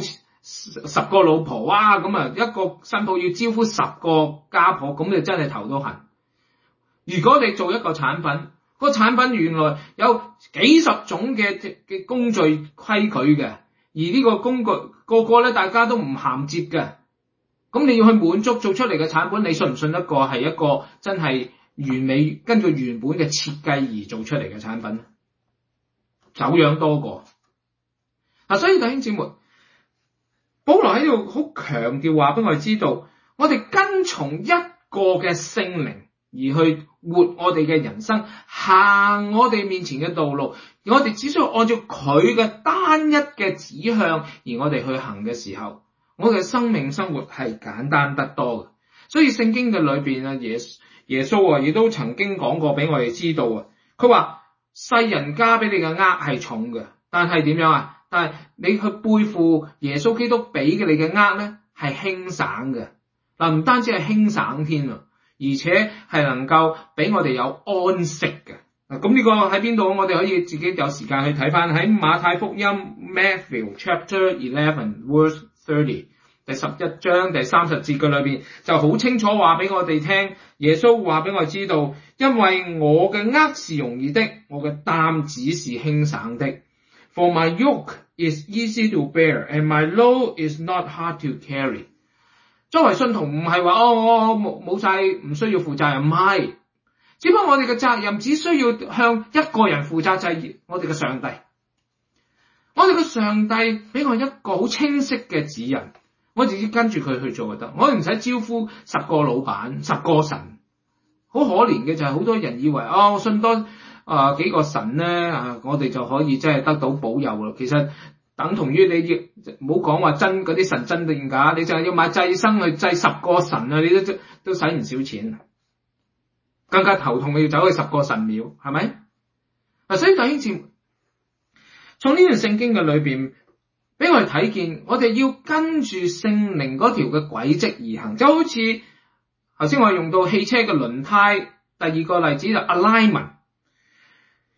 Speaker 1: 10個老婆，哇！咁一個新抱要招呼10個家婆，咁你真係頭都痕。如果你做一個產品，個產品原來有幾十種嘅工序規矩嘅，而呢個工具個咧大家都唔銜接嘅，咁你要去滿足做出嚟嘅產品，你信唔信得過係一個真係完美根據原本嘅設計而做出嚟嘅產品？走樣多過。所以弟兄姊妹，保羅喺度好強調話俾我哋知道，我哋跟從一個嘅聖靈而去活我哋嘅人生，行我哋面前嘅道路，而我哋只需要按照佢嘅單一嘅指向而我哋去行嘅時候，我哋嘅生命生活係簡單得多嘅。所以聖經嘅裏邊耶穌亦都曾經講過俾我哋知道佢話世人加俾你嘅軛係重嘅，但係點樣啊？但係你去背負耶穌基督俾嘅你嘅軛咧係輕省嘅。唔單止係輕省添啊，而且係能夠俾我哋有安息嘅。咁呢個喺邊度？我哋可以自己有時間去睇翻喺馬太福音 Matthew Chapter 11 Verse 30第11章第30節嘅裏邊就好清楚話俾我哋聽，耶穌話俾我哋知道，因為我嘅軛是容易的，我嘅擔子是輕省的。For my yoke is easy to bear and my load is not hard to carry。作為信徒唔係話我冇晒唔需要負責任，唔係，只不過我哋嘅責任只需要向一個人負責，就係我哋嘅上帝。我哋嘅上帝俾我一個好清晰嘅指引，我直接跟住佢去做就得，我哋唔使招呼10個老闆10個神。好可憐嘅就係好多人以為我信多幾個神咧我哋就可以真係得到保佑啦。其實等同於你唔好講話真嗰啲神真定假，你就係要買祭牲去祭10個神你都使唔少錢，更加頭痛嘅要走去10個神廟，係咪？所以弟兄姊妹，從呢段聖經嘅裏邊俾我哋睇見，我哋要跟住聖靈嗰條嘅軌跡而行，就好似頭先我用到汽車嘅輪胎，第二個例子就 alignment。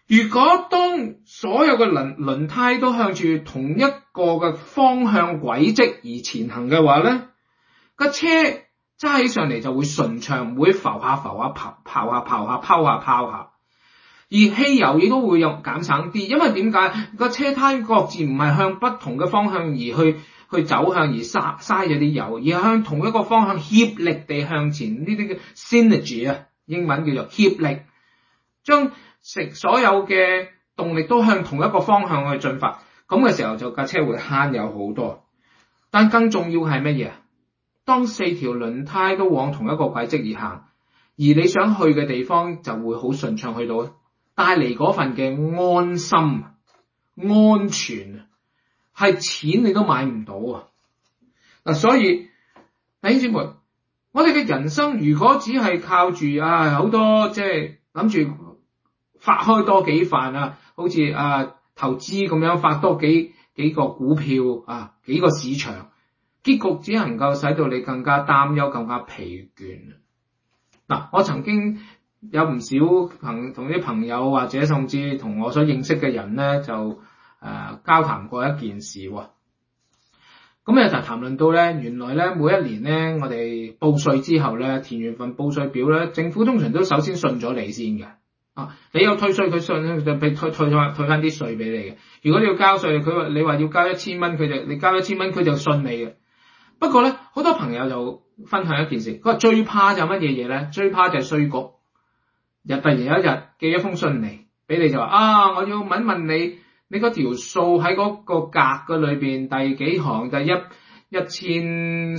Speaker 1: 如果當所有嘅輪胎都向住同一個嘅方向軌跡而前行嘅話咧，個車揸起上嚟就會順暢，唔會浮下浮下跑下拋下。而汽油亦都會有減省啲，因為點解個車胎各自唔係向不同嘅方向而去走向而嘥咗啲油，而係向同一個方向協力地向前，呢啲叫 synergy 啊，英文叫做協力，將所有嘅動力都向同一個方向去進發，咁嘅時候就架車會慳油好多。但更重要係乜嘢？當四條輪胎都往同一個軌跡而行，而你想去嘅地方就會好順暢去到，帶嚟嗰份嘅安心、安全，係錢你都買唔到啊！嗱，所以弟兄姊妹，我哋嘅人生如果只係靠住好多即係諗住發開多幾瓣啊，好似投資咁樣發多幾個股票幾個市場，結局只能夠使到你更加擔憂、更加疲倦。嗱，我曾經有唔少同啲朋友或者甚至同我所認識嘅人咧，就交談過一件事喎。咁就談論到咧，原來咧每一年咧，我哋報稅之後咧，填完份報稅表咧，政府通常都首先信咗你先嘅。你有退稅，佢信咧就俾退翻啲稅俾你嘅。如果你要交稅，你話要交1000蚊，你交1000蚊，佢就信你嘅。不過咧，好多朋友就分享一件事，佢話最怕就乜嘢咧？最怕就係稅局突然有一日寄一封信嚟俾你，就話我要問你嗰條數喺嗰個格嘅裏邊第幾行，第1300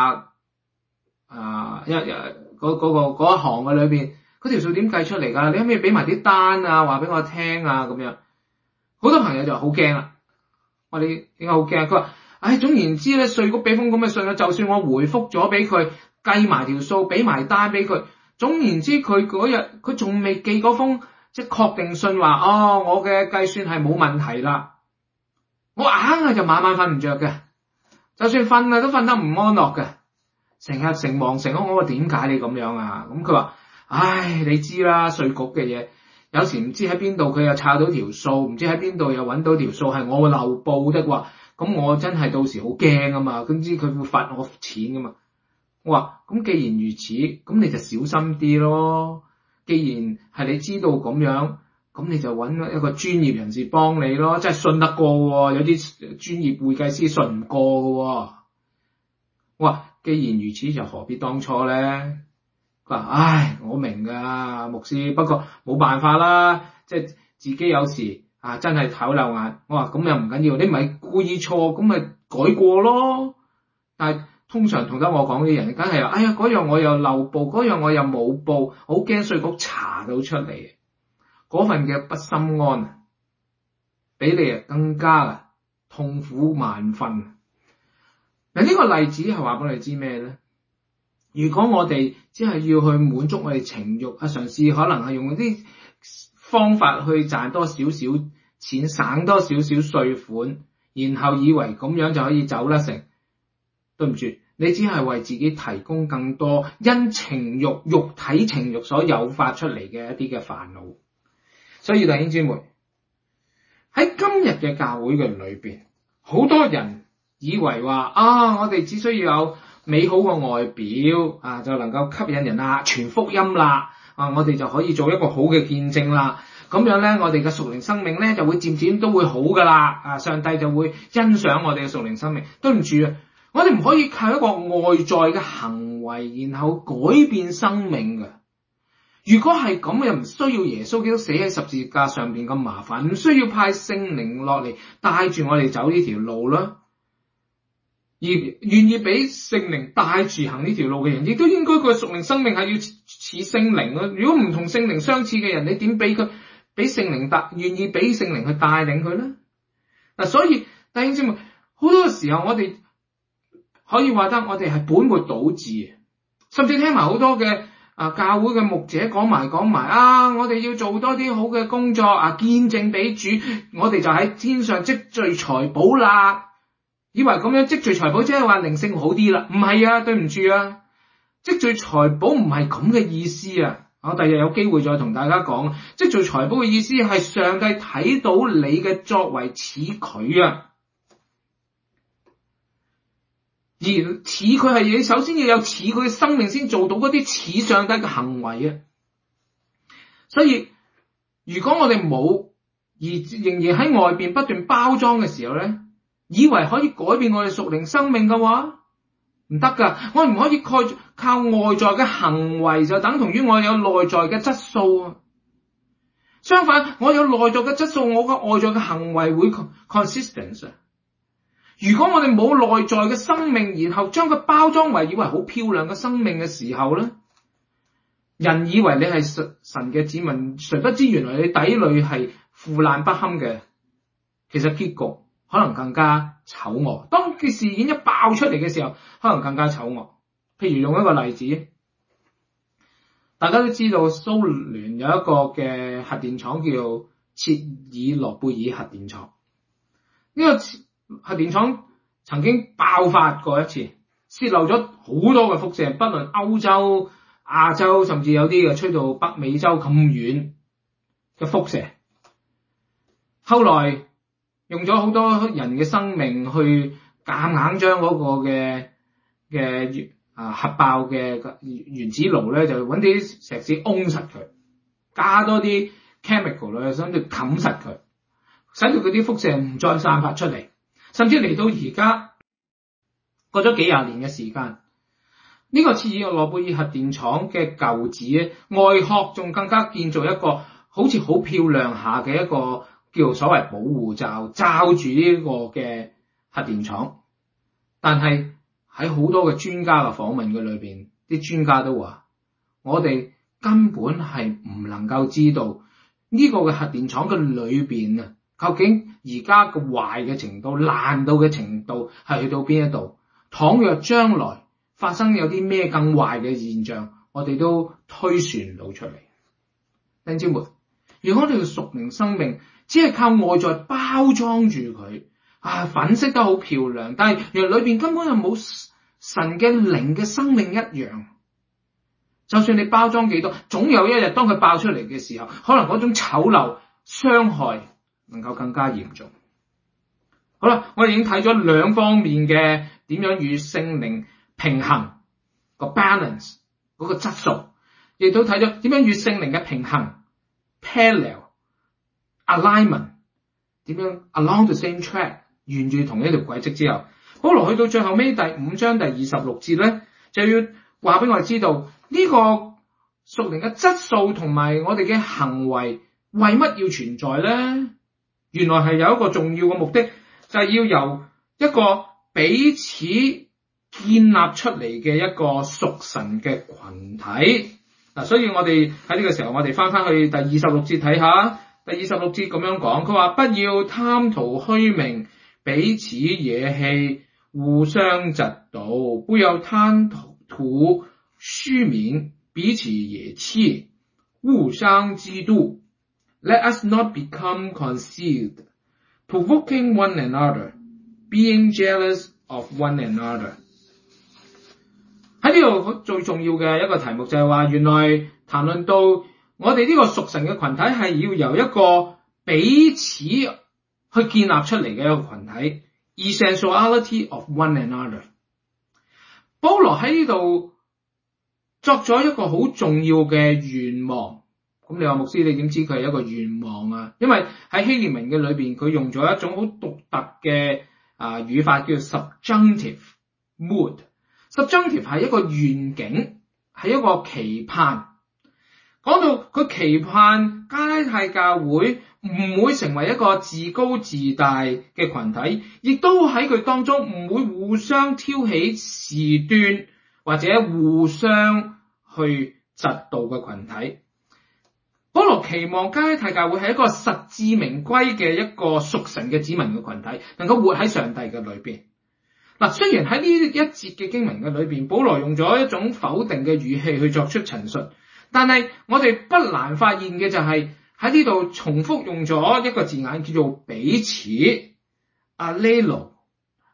Speaker 1: 嗰一行嘅裏邊，嗰條數點計出嚟㗎？你可唔可以俾埋啲單話俾我聽咁樣？好多朋友就好驚啦。我哋點解好驚？佢話總言之咧，稅局俾封咁嘅信，就算我回覆咗俾佢，計埋條數，俾埋單俾佢，總言之佢嗰日佢仲未寄嗰封即係確定信話我嘅計算係冇問題啦。我硬係就晚瞓唔着嘅，就算瞓都瞓得唔安樂嘅，成日誠惶誠恐。我話點解你咁樣啊？咁佢話你知啦，稅局嘅嘢有時唔知喺邊度佢又抄到條數，唔知喺邊度又揾到條數係我漏報的話，咁我真係到時好驚啊嘛，咁知佢會罰我錢噶嘛。我話咁既然如此，咁你就小心啲咯。既然係你知道咁樣，咁你就揾一個專業人士幫你咯，真係信得過喎。有啲專業會計師信唔過嘅喎。我話既然如此，就何必當初咧？佢話我明㗎，牧師，不過冇辦法啦，即係自己有時真係睇漏眼。我話咁又唔緊要，你唔係故意錯，咁咪改過咯。但係通常同得我講嘅人，梗係話嗰樣我又漏報，嗰樣我又冇報，好驚稅局查到出嚟，嗰份嘅不心安，比你更加痛苦萬分。嗱，呢個例子係話俾你知咩咧？如果我哋只係要去滿足我哋情慾嘗試可能係用啲方法去賺多少少錢，省多少少稅款，然後以為咁樣就可以走得成。對唔住，你只係為自己提供更多因情慾、肉體情慾所誘發出嚟嘅一啲嘅煩惱。所以弟兄姊妹，喺今日嘅教會嘅裏邊，好多人以為話我哋只需要有美好嘅外表就能夠吸引人傳福音啦，我哋就可以做一個好嘅見證啦。咁樣咧，我哋嘅屬靈生命咧就會漸漸都會好噶啦。上帝就會欣賞我哋嘅屬靈生命。對唔住我哋唔可以靠一個外在嘅行為，然後改變生命嘅。如果係咁，又唔需要耶穌基督死喺十字架上邊咁麻煩，唔需要派聖靈落嚟帶住我哋走呢條路啦。而願意俾聖靈帶住行呢條路嘅人，亦都應該佢嘅屬靈生命係要似聖靈咯。如果唔同聖靈相似嘅人，你點俾聖靈願意俾聖靈去帶領佢咧？嗱，所以弟兄姊妹，好多時候我哋可以話得我哋係本末倒置，甚至聽埋好多嘅教會嘅牧者講埋我哋要做多啲好嘅工作見證俾主，我哋就喺天上積聚財寶啦。以為咁樣積聚財寶即係話靈性好啲啦，唔係對唔住積聚財寶唔係咁嘅意思我第日有機會再同大家講，積聚財寶嘅意思係上帝睇到你嘅作為似佢啊，而似佢係你首先要有似佢嘅生命先做到嗰啲似上帝嘅行為啊。所以如果我哋冇而仍然喺外邊不斷包裝嘅時候咧，以為可以改變我哋屬靈生命嘅話，唔得噶。我唔可以靠外在嘅行為就等同於我有內在嘅質素啊。相反，我有內在嘅質素，我嘅外在嘅行為會 consistent。如果我哋冇內在嘅生命，然後將佢包裝為以為好漂亮嘅生命嘅時候咧，人以為你係神嘅子民，誰不知原來你底裏係腐爛不堪嘅。其實結局可能更加醜惡。當件事件一爆出嚟嘅時候，可能更加醜惡。譬如用一個例子，大家都知道蘇聯有一個嘅核電廠叫切爾諾貝爾核電廠。呢個核電廠曾經爆發過一次，泄漏咗好多嘅輻射，不論歐洲、亞洲，甚至有啲嘅吹到北美洲咁遠嘅輻射。後來用咗好多人嘅生命去夾硬將嗰個嘅核爆嘅原子爐咧，就揾啲石屎擁實佢，加多啲 chemical 咧，想去冚實佢，使到嗰啲輻射唔再散發出嚟。甚至嚟到而家過咗幾廿年嘅時間，呢個切爾諾貝爾核電廠嘅舊址咧，外殼仲更加建造一個好似好漂亮下嘅一個叫所謂保護罩，罩住呢個嘅核電廠。但係喺好多嘅專家嘅訪問嘅裏邊，啲專家都話，我哋根本係唔能夠知道呢個嘅核電廠嘅裏邊啊，究竟而家嘅壞嘅程度、爛到嘅程度係去到邊一度？倘若將來發生有啲咩更壞嘅現象，我哋都推算唔到出嚟。弟兄姊妹，如果我哋嘅屬靈生命只係靠外在包裝住佢，粉飾得好漂亮，但係原來裏邊根本就冇神嘅靈嘅生命一樣。就算你包裝幾多，總有一日當佢爆出嚟嘅時候，可能嗰種醜陋傷害能夠更加嚴重。好啦，我哋已經睇咗兩方面嘅點樣與聖靈平衡個 balance 嗰個質素，亦都睇咗點樣與聖靈嘅平衡 parallel alignment 點樣 along the same track 沿住同一條軌跡之後，保羅去到最後尾第5章第26節咧，就要話俾我哋知道呢個屬靈嘅質素同埋我哋嘅行為為乜要存在咧？原來係有一個重要嘅目的，就係要由一個彼此建立出嚟嘅一個屬神嘅群體。所以我哋喺呢個時候，我哋翻去第26節睇下。第26節咁樣講，佢話不要貪圖虛名，彼此惹氣，互相嫉妒，不要貪圖虛名，彼此惹氣，互相嫉妒。Let us not become conceited, provoking one another, being jealous of one another。 喺呢度最重要嘅一個題目就係話，原來談論到我哋呢個屬神嘅群體係要由一個彼此去建立出嚟嘅一個群體 ，essentiality of one another。 保羅喺呢度作咗一個好重要嘅願望。咁你話牧師，你點知佢係一個願望啊？因為喺希臘文嘅裏邊，佢用咗一種好獨特嘅語法，叫 subjunctive mood。subjunctive 係一個願景，係一個期盼。講到佢期盼加拉太教會唔會成為一個自高自大嘅群體，亦都喺佢當中唔會互相挑起事端或者互相去嫉妒嘅群體。保羅期望加拉太教會係一個實至名歸嘅一個屬神嘅子民嘅群體，能夠活喺上帝嘅裏邊。雖然喺呢一節嘅經文嘅裏邊，保羅用咗一種否定嘅語氣去作出陳述，但係我哋不難發現嘅就係喺呢度重複用咗一個字眼叫做彼此 alelo。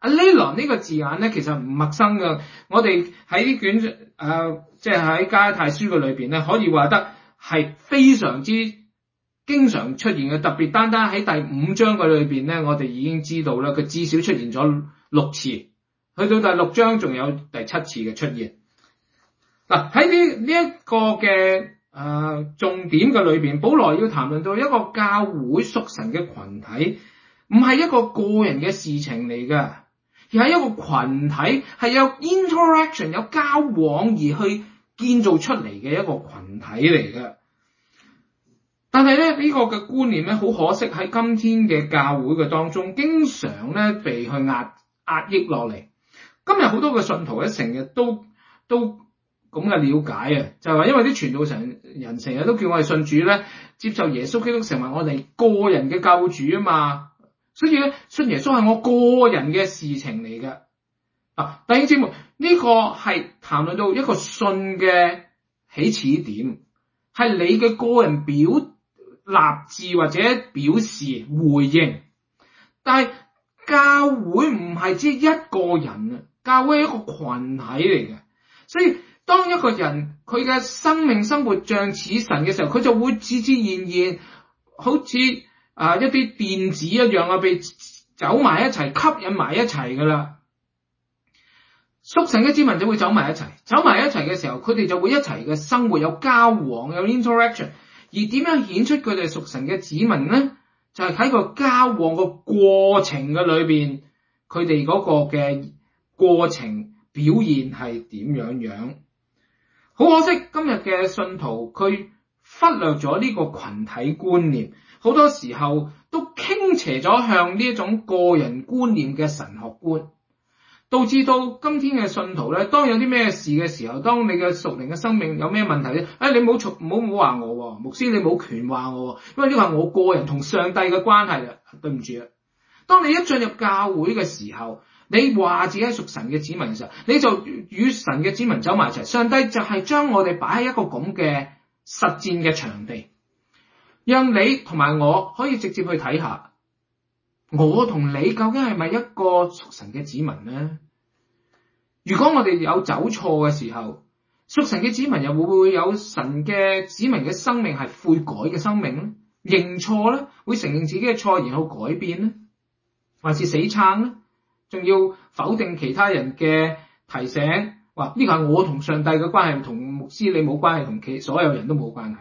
Speaker 2: Aleinon 呢個字眼咧，其實唔陌生嘅。我哋喺呢卷即係喺加拉太書嘅裏邊咧，可以話得係非常之經常出現嘅。特別單單喺第5章嘅裏邊咧，我哋已經知道啦，佢至少出現咗6次，去到第6章仲有第7次嘅出現。嗱，喺呢一個嘅重點嘅裏邊，保羅要談論到一個教會屬神嘅群體，唔係一個個人嘅事情嚟嘅，而係一個群體，係有 interaction 有交往而去建造出嚟嘅一個群體嚟嘅。但係咧，呢個嘅觀念咧，好可惜喺今天嘅教會嘅當中，經常咧被去壓抑落嚟。今日好多嘅信徒咧，成日都咁嘅了解啊，就係話因為啲傳道人成日都叫我哋信主咧，接受耶穌基督成為我哋個人嘅救主啊嘛，所以咧信耶穌係我個人嘅事情嚟嘅。弟兄姊妹，呢個係談論到一個信嘅起始點，係你嘅個人立志或者表示回應，但係教會唔係只一個人啊，教會係一個群體嚟嘅，所以當一個人佢嘅生命生活像似神嘅時候，佢就會自自然然好似一啲電子一樣啊，被走埋一齊，吸引埋一齊噶啦。屬神嘅子民就會走埋一齊嘅時候，佢哋就會一齊嘅生活，有交往，有 interaction。而點樣顯出佢哋屬神嘅子民咧？就係喺個交往個過程嘅裏邊，佢哋嗰個嘅過程表現係點樣？好可惜，今日嘅信徒佢忽略咗呢個群體觀念，好多時候都傾斜咗向呢一種個人觀念嘅神學觀，導致到今天嘅信徒咧，當有啲咩事嘅時候，當你嘅屬靈嘅生命有咩問題咧，你唔好話我，牧師你冇權話我，因為呢個係我個人同上帝嘅關係啦，對唔住啊。當你一進入教會嘅時候，你話自己係屬神嘅子民嘅時候，你就與神嘅子民走埋一齊。上帝就係將我哋擺喺一個咁嘅實戰嘅場地，讓你同埋我可以直接去睇下，我同你究竟係咪一個屬神嘅子民呢？如果我哋有走錯嘅時候，屬神嘅子民又會唔會有神嘅子民嘅生命係悔改嘅生命呢？認錯呢？會承認自己嘅錯然後改變呢？還是死撐呢？仲要否定其他人嘅提醒，話呢個係我同上帝嘅關係，同牧師你冇關係，同所有人都冇關係。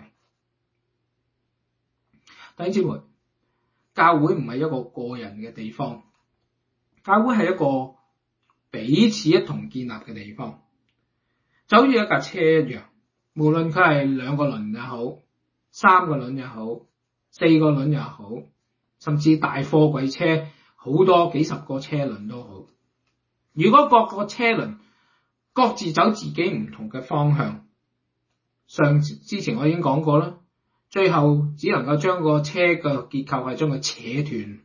Speaker 2: 弟兄姊妹，教會唔係一個個人嘅地方，教會係一個彼此一同建立嘅地方，就好似一架車一樣，無論佢係2個輪也好，3個輪也好，4個輪也好，甚至大貨櫃車好多幾十個車輪都好。如果各個車輪各自走自己唔同嘅方向，之前我已經講過啦，最後只能夠將個車嘅結構係將佢扯斷。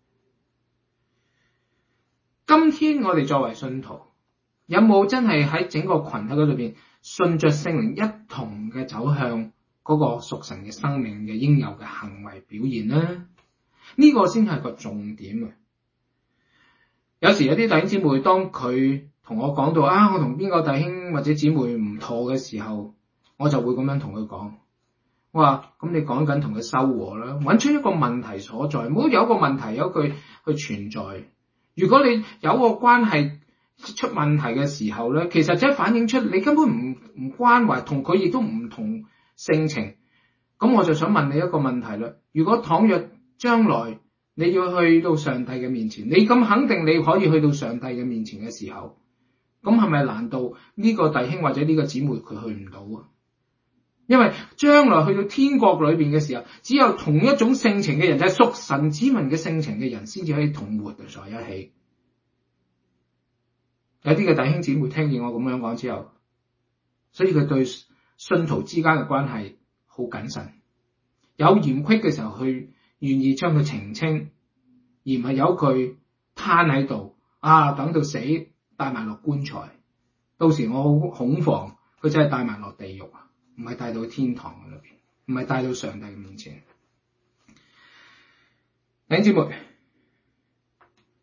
Speaker 2: 今天我哋作為信徒，有冇真係喺整個群體嗰裏邊，順着聖靈一同嘅走向嗰個屬神嘅生命嘅應有嘅行為表現呢？呢個先係個重點啊！有時有啲弟兄姊妹，當佢同我講到我同邊個弟兄或者姊妹唔妥嘅時候，我就會咁樣同佢講，我話咁你講緊同佢修和啦，揾出一個問題所在，唔好有一個問題有佢去存在。如果你有個關係出問題嘅時候咧，其實即係反映出你根本唔關懷，同佢亦都唔同性情。咁我就想問你一個問題啦，如果倘若將來你要去到上帝嘅面前，你咁肯定你可以去到上帝嘅面前嘅時候，咁係咪難道呢個弟兄或者呢個姊妹佢去唔到啊？因為將來去到天國裏邊嘅時候，只有同一種性情嘅人，就係屬神子民嘅性情嘅人，先至可以同活在一起。有啲嘅弟兄姊妹聽見我咁樣講之後，所以佢對信徒之間嘅關係好謹慎，有嫌隙嘅時候，佢願意將佢澄清，而唔係由佢攤喺度等到死帶埋落棺材。到時我好恐慌，佢真係帶埋落地獄啊！唔係帶到天堂嘅裏邊，唔係帶到上帝嘅面前。弟兄姊妹，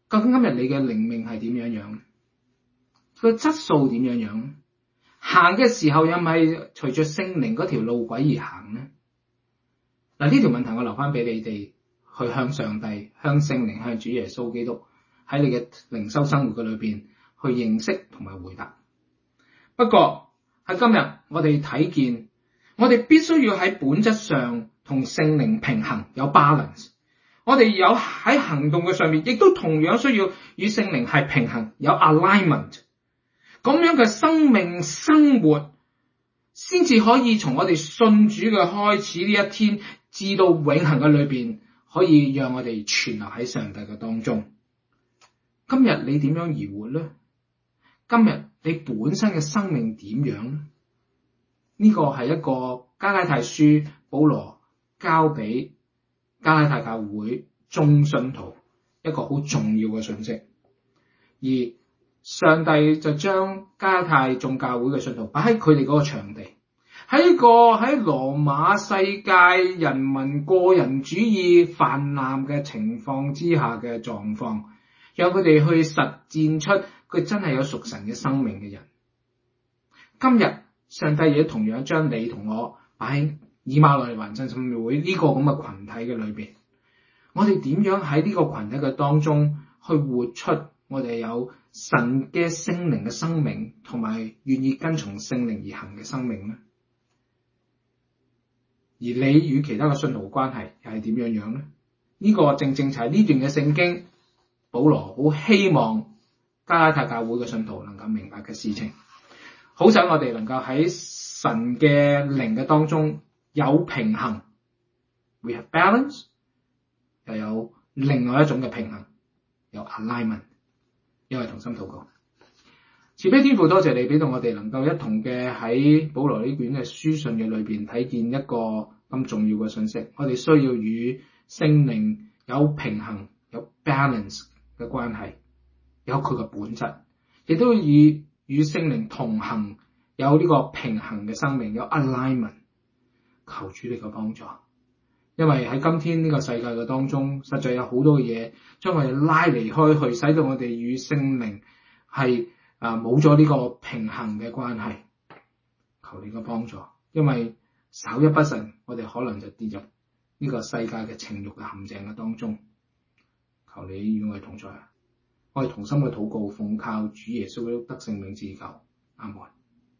Speaker 2: 究竟今日你嘅靈命係點樣樣？個質素點樣樣？行嘅時候又咪隨着聖靈嗰條路軌而行呢？嗱，呢條問題我留翻俾你哋去向上帝、向聖靈、向主耶穌基督喺你嘅靈修生活嘅裏邊去認識同埋回答。不過喺今日我哋睇見，我哋必須要喺本質上同聖靈平衡，有 balance。我哋有喺行動嘅上面，亦都同樣需要與聖靈係平衡，有 alignment。咁樣嘅生命生活，先至可以從我哋信主嘅開始呢一天，至到永恆嘅裏邊，可以讓我哋存留喺上帝嘅當中。今日你點樣而活呢？今日你本身嘅生命點樣呢？呢個係一個加拉太書保羅交俾加拉太教會眾信徒一個好重要嘅信息，而上帝就將加拉太眾教會嘅信徒擺喺佢哋嗰個場地，喺羅馬世界人民個人主義泛濫嘅情況之下嘅狀況，讓佢哋去實踐出佢真係有屬神嘅生命嘅人。今日上帝亦都同樣將你同我擺喺以馬內利環鎮聖會呢個咁嘅群體嘅裏邊，我哋點樣喺呢個群體嘅當中去活出我哋有神嘅聖靈嘅生命，同埋願意跟從聖靈而行嘅生命呢？而你與其他嘅信徒關係又係點樣樣呢？呢個正正就係呢段嘅聖經，保羅好希望加拉太教會嘅信徒能夠明白嘅事情，好想我哋能夠喺神嘅靈嘅當中有平衡 ，we have balance， 又有另外一種嘅平衡，有 alignment。因為同心禱告，慈悲天父，多謝你俾到我哋能夠一同嘅喺保羅呢卷嘅書信嘅裏邊睇見一個咁重要嘅信息。我哋需要與聖靈有平衡、有 balance 嘅關係，有佢嘅本質，亦都與聖靈同行，有呢個平衡嘅生命，有 alignment。求主你嘅幫助，因為喺今天呢個世界嘅當中，實在有好多嘅嘢將我哋拉離開去，使到我哋與聖靈係冇咗呢個平衡嘅關係。求你嘅幫助，因為稍一不慎，我哋可能就跌入呢個世界嘅情慾嘅陷阱嘅當中。求你與我哋同在，我哋同心嘅禱告，奉靠主耶穌基督得勝名字求，阿門。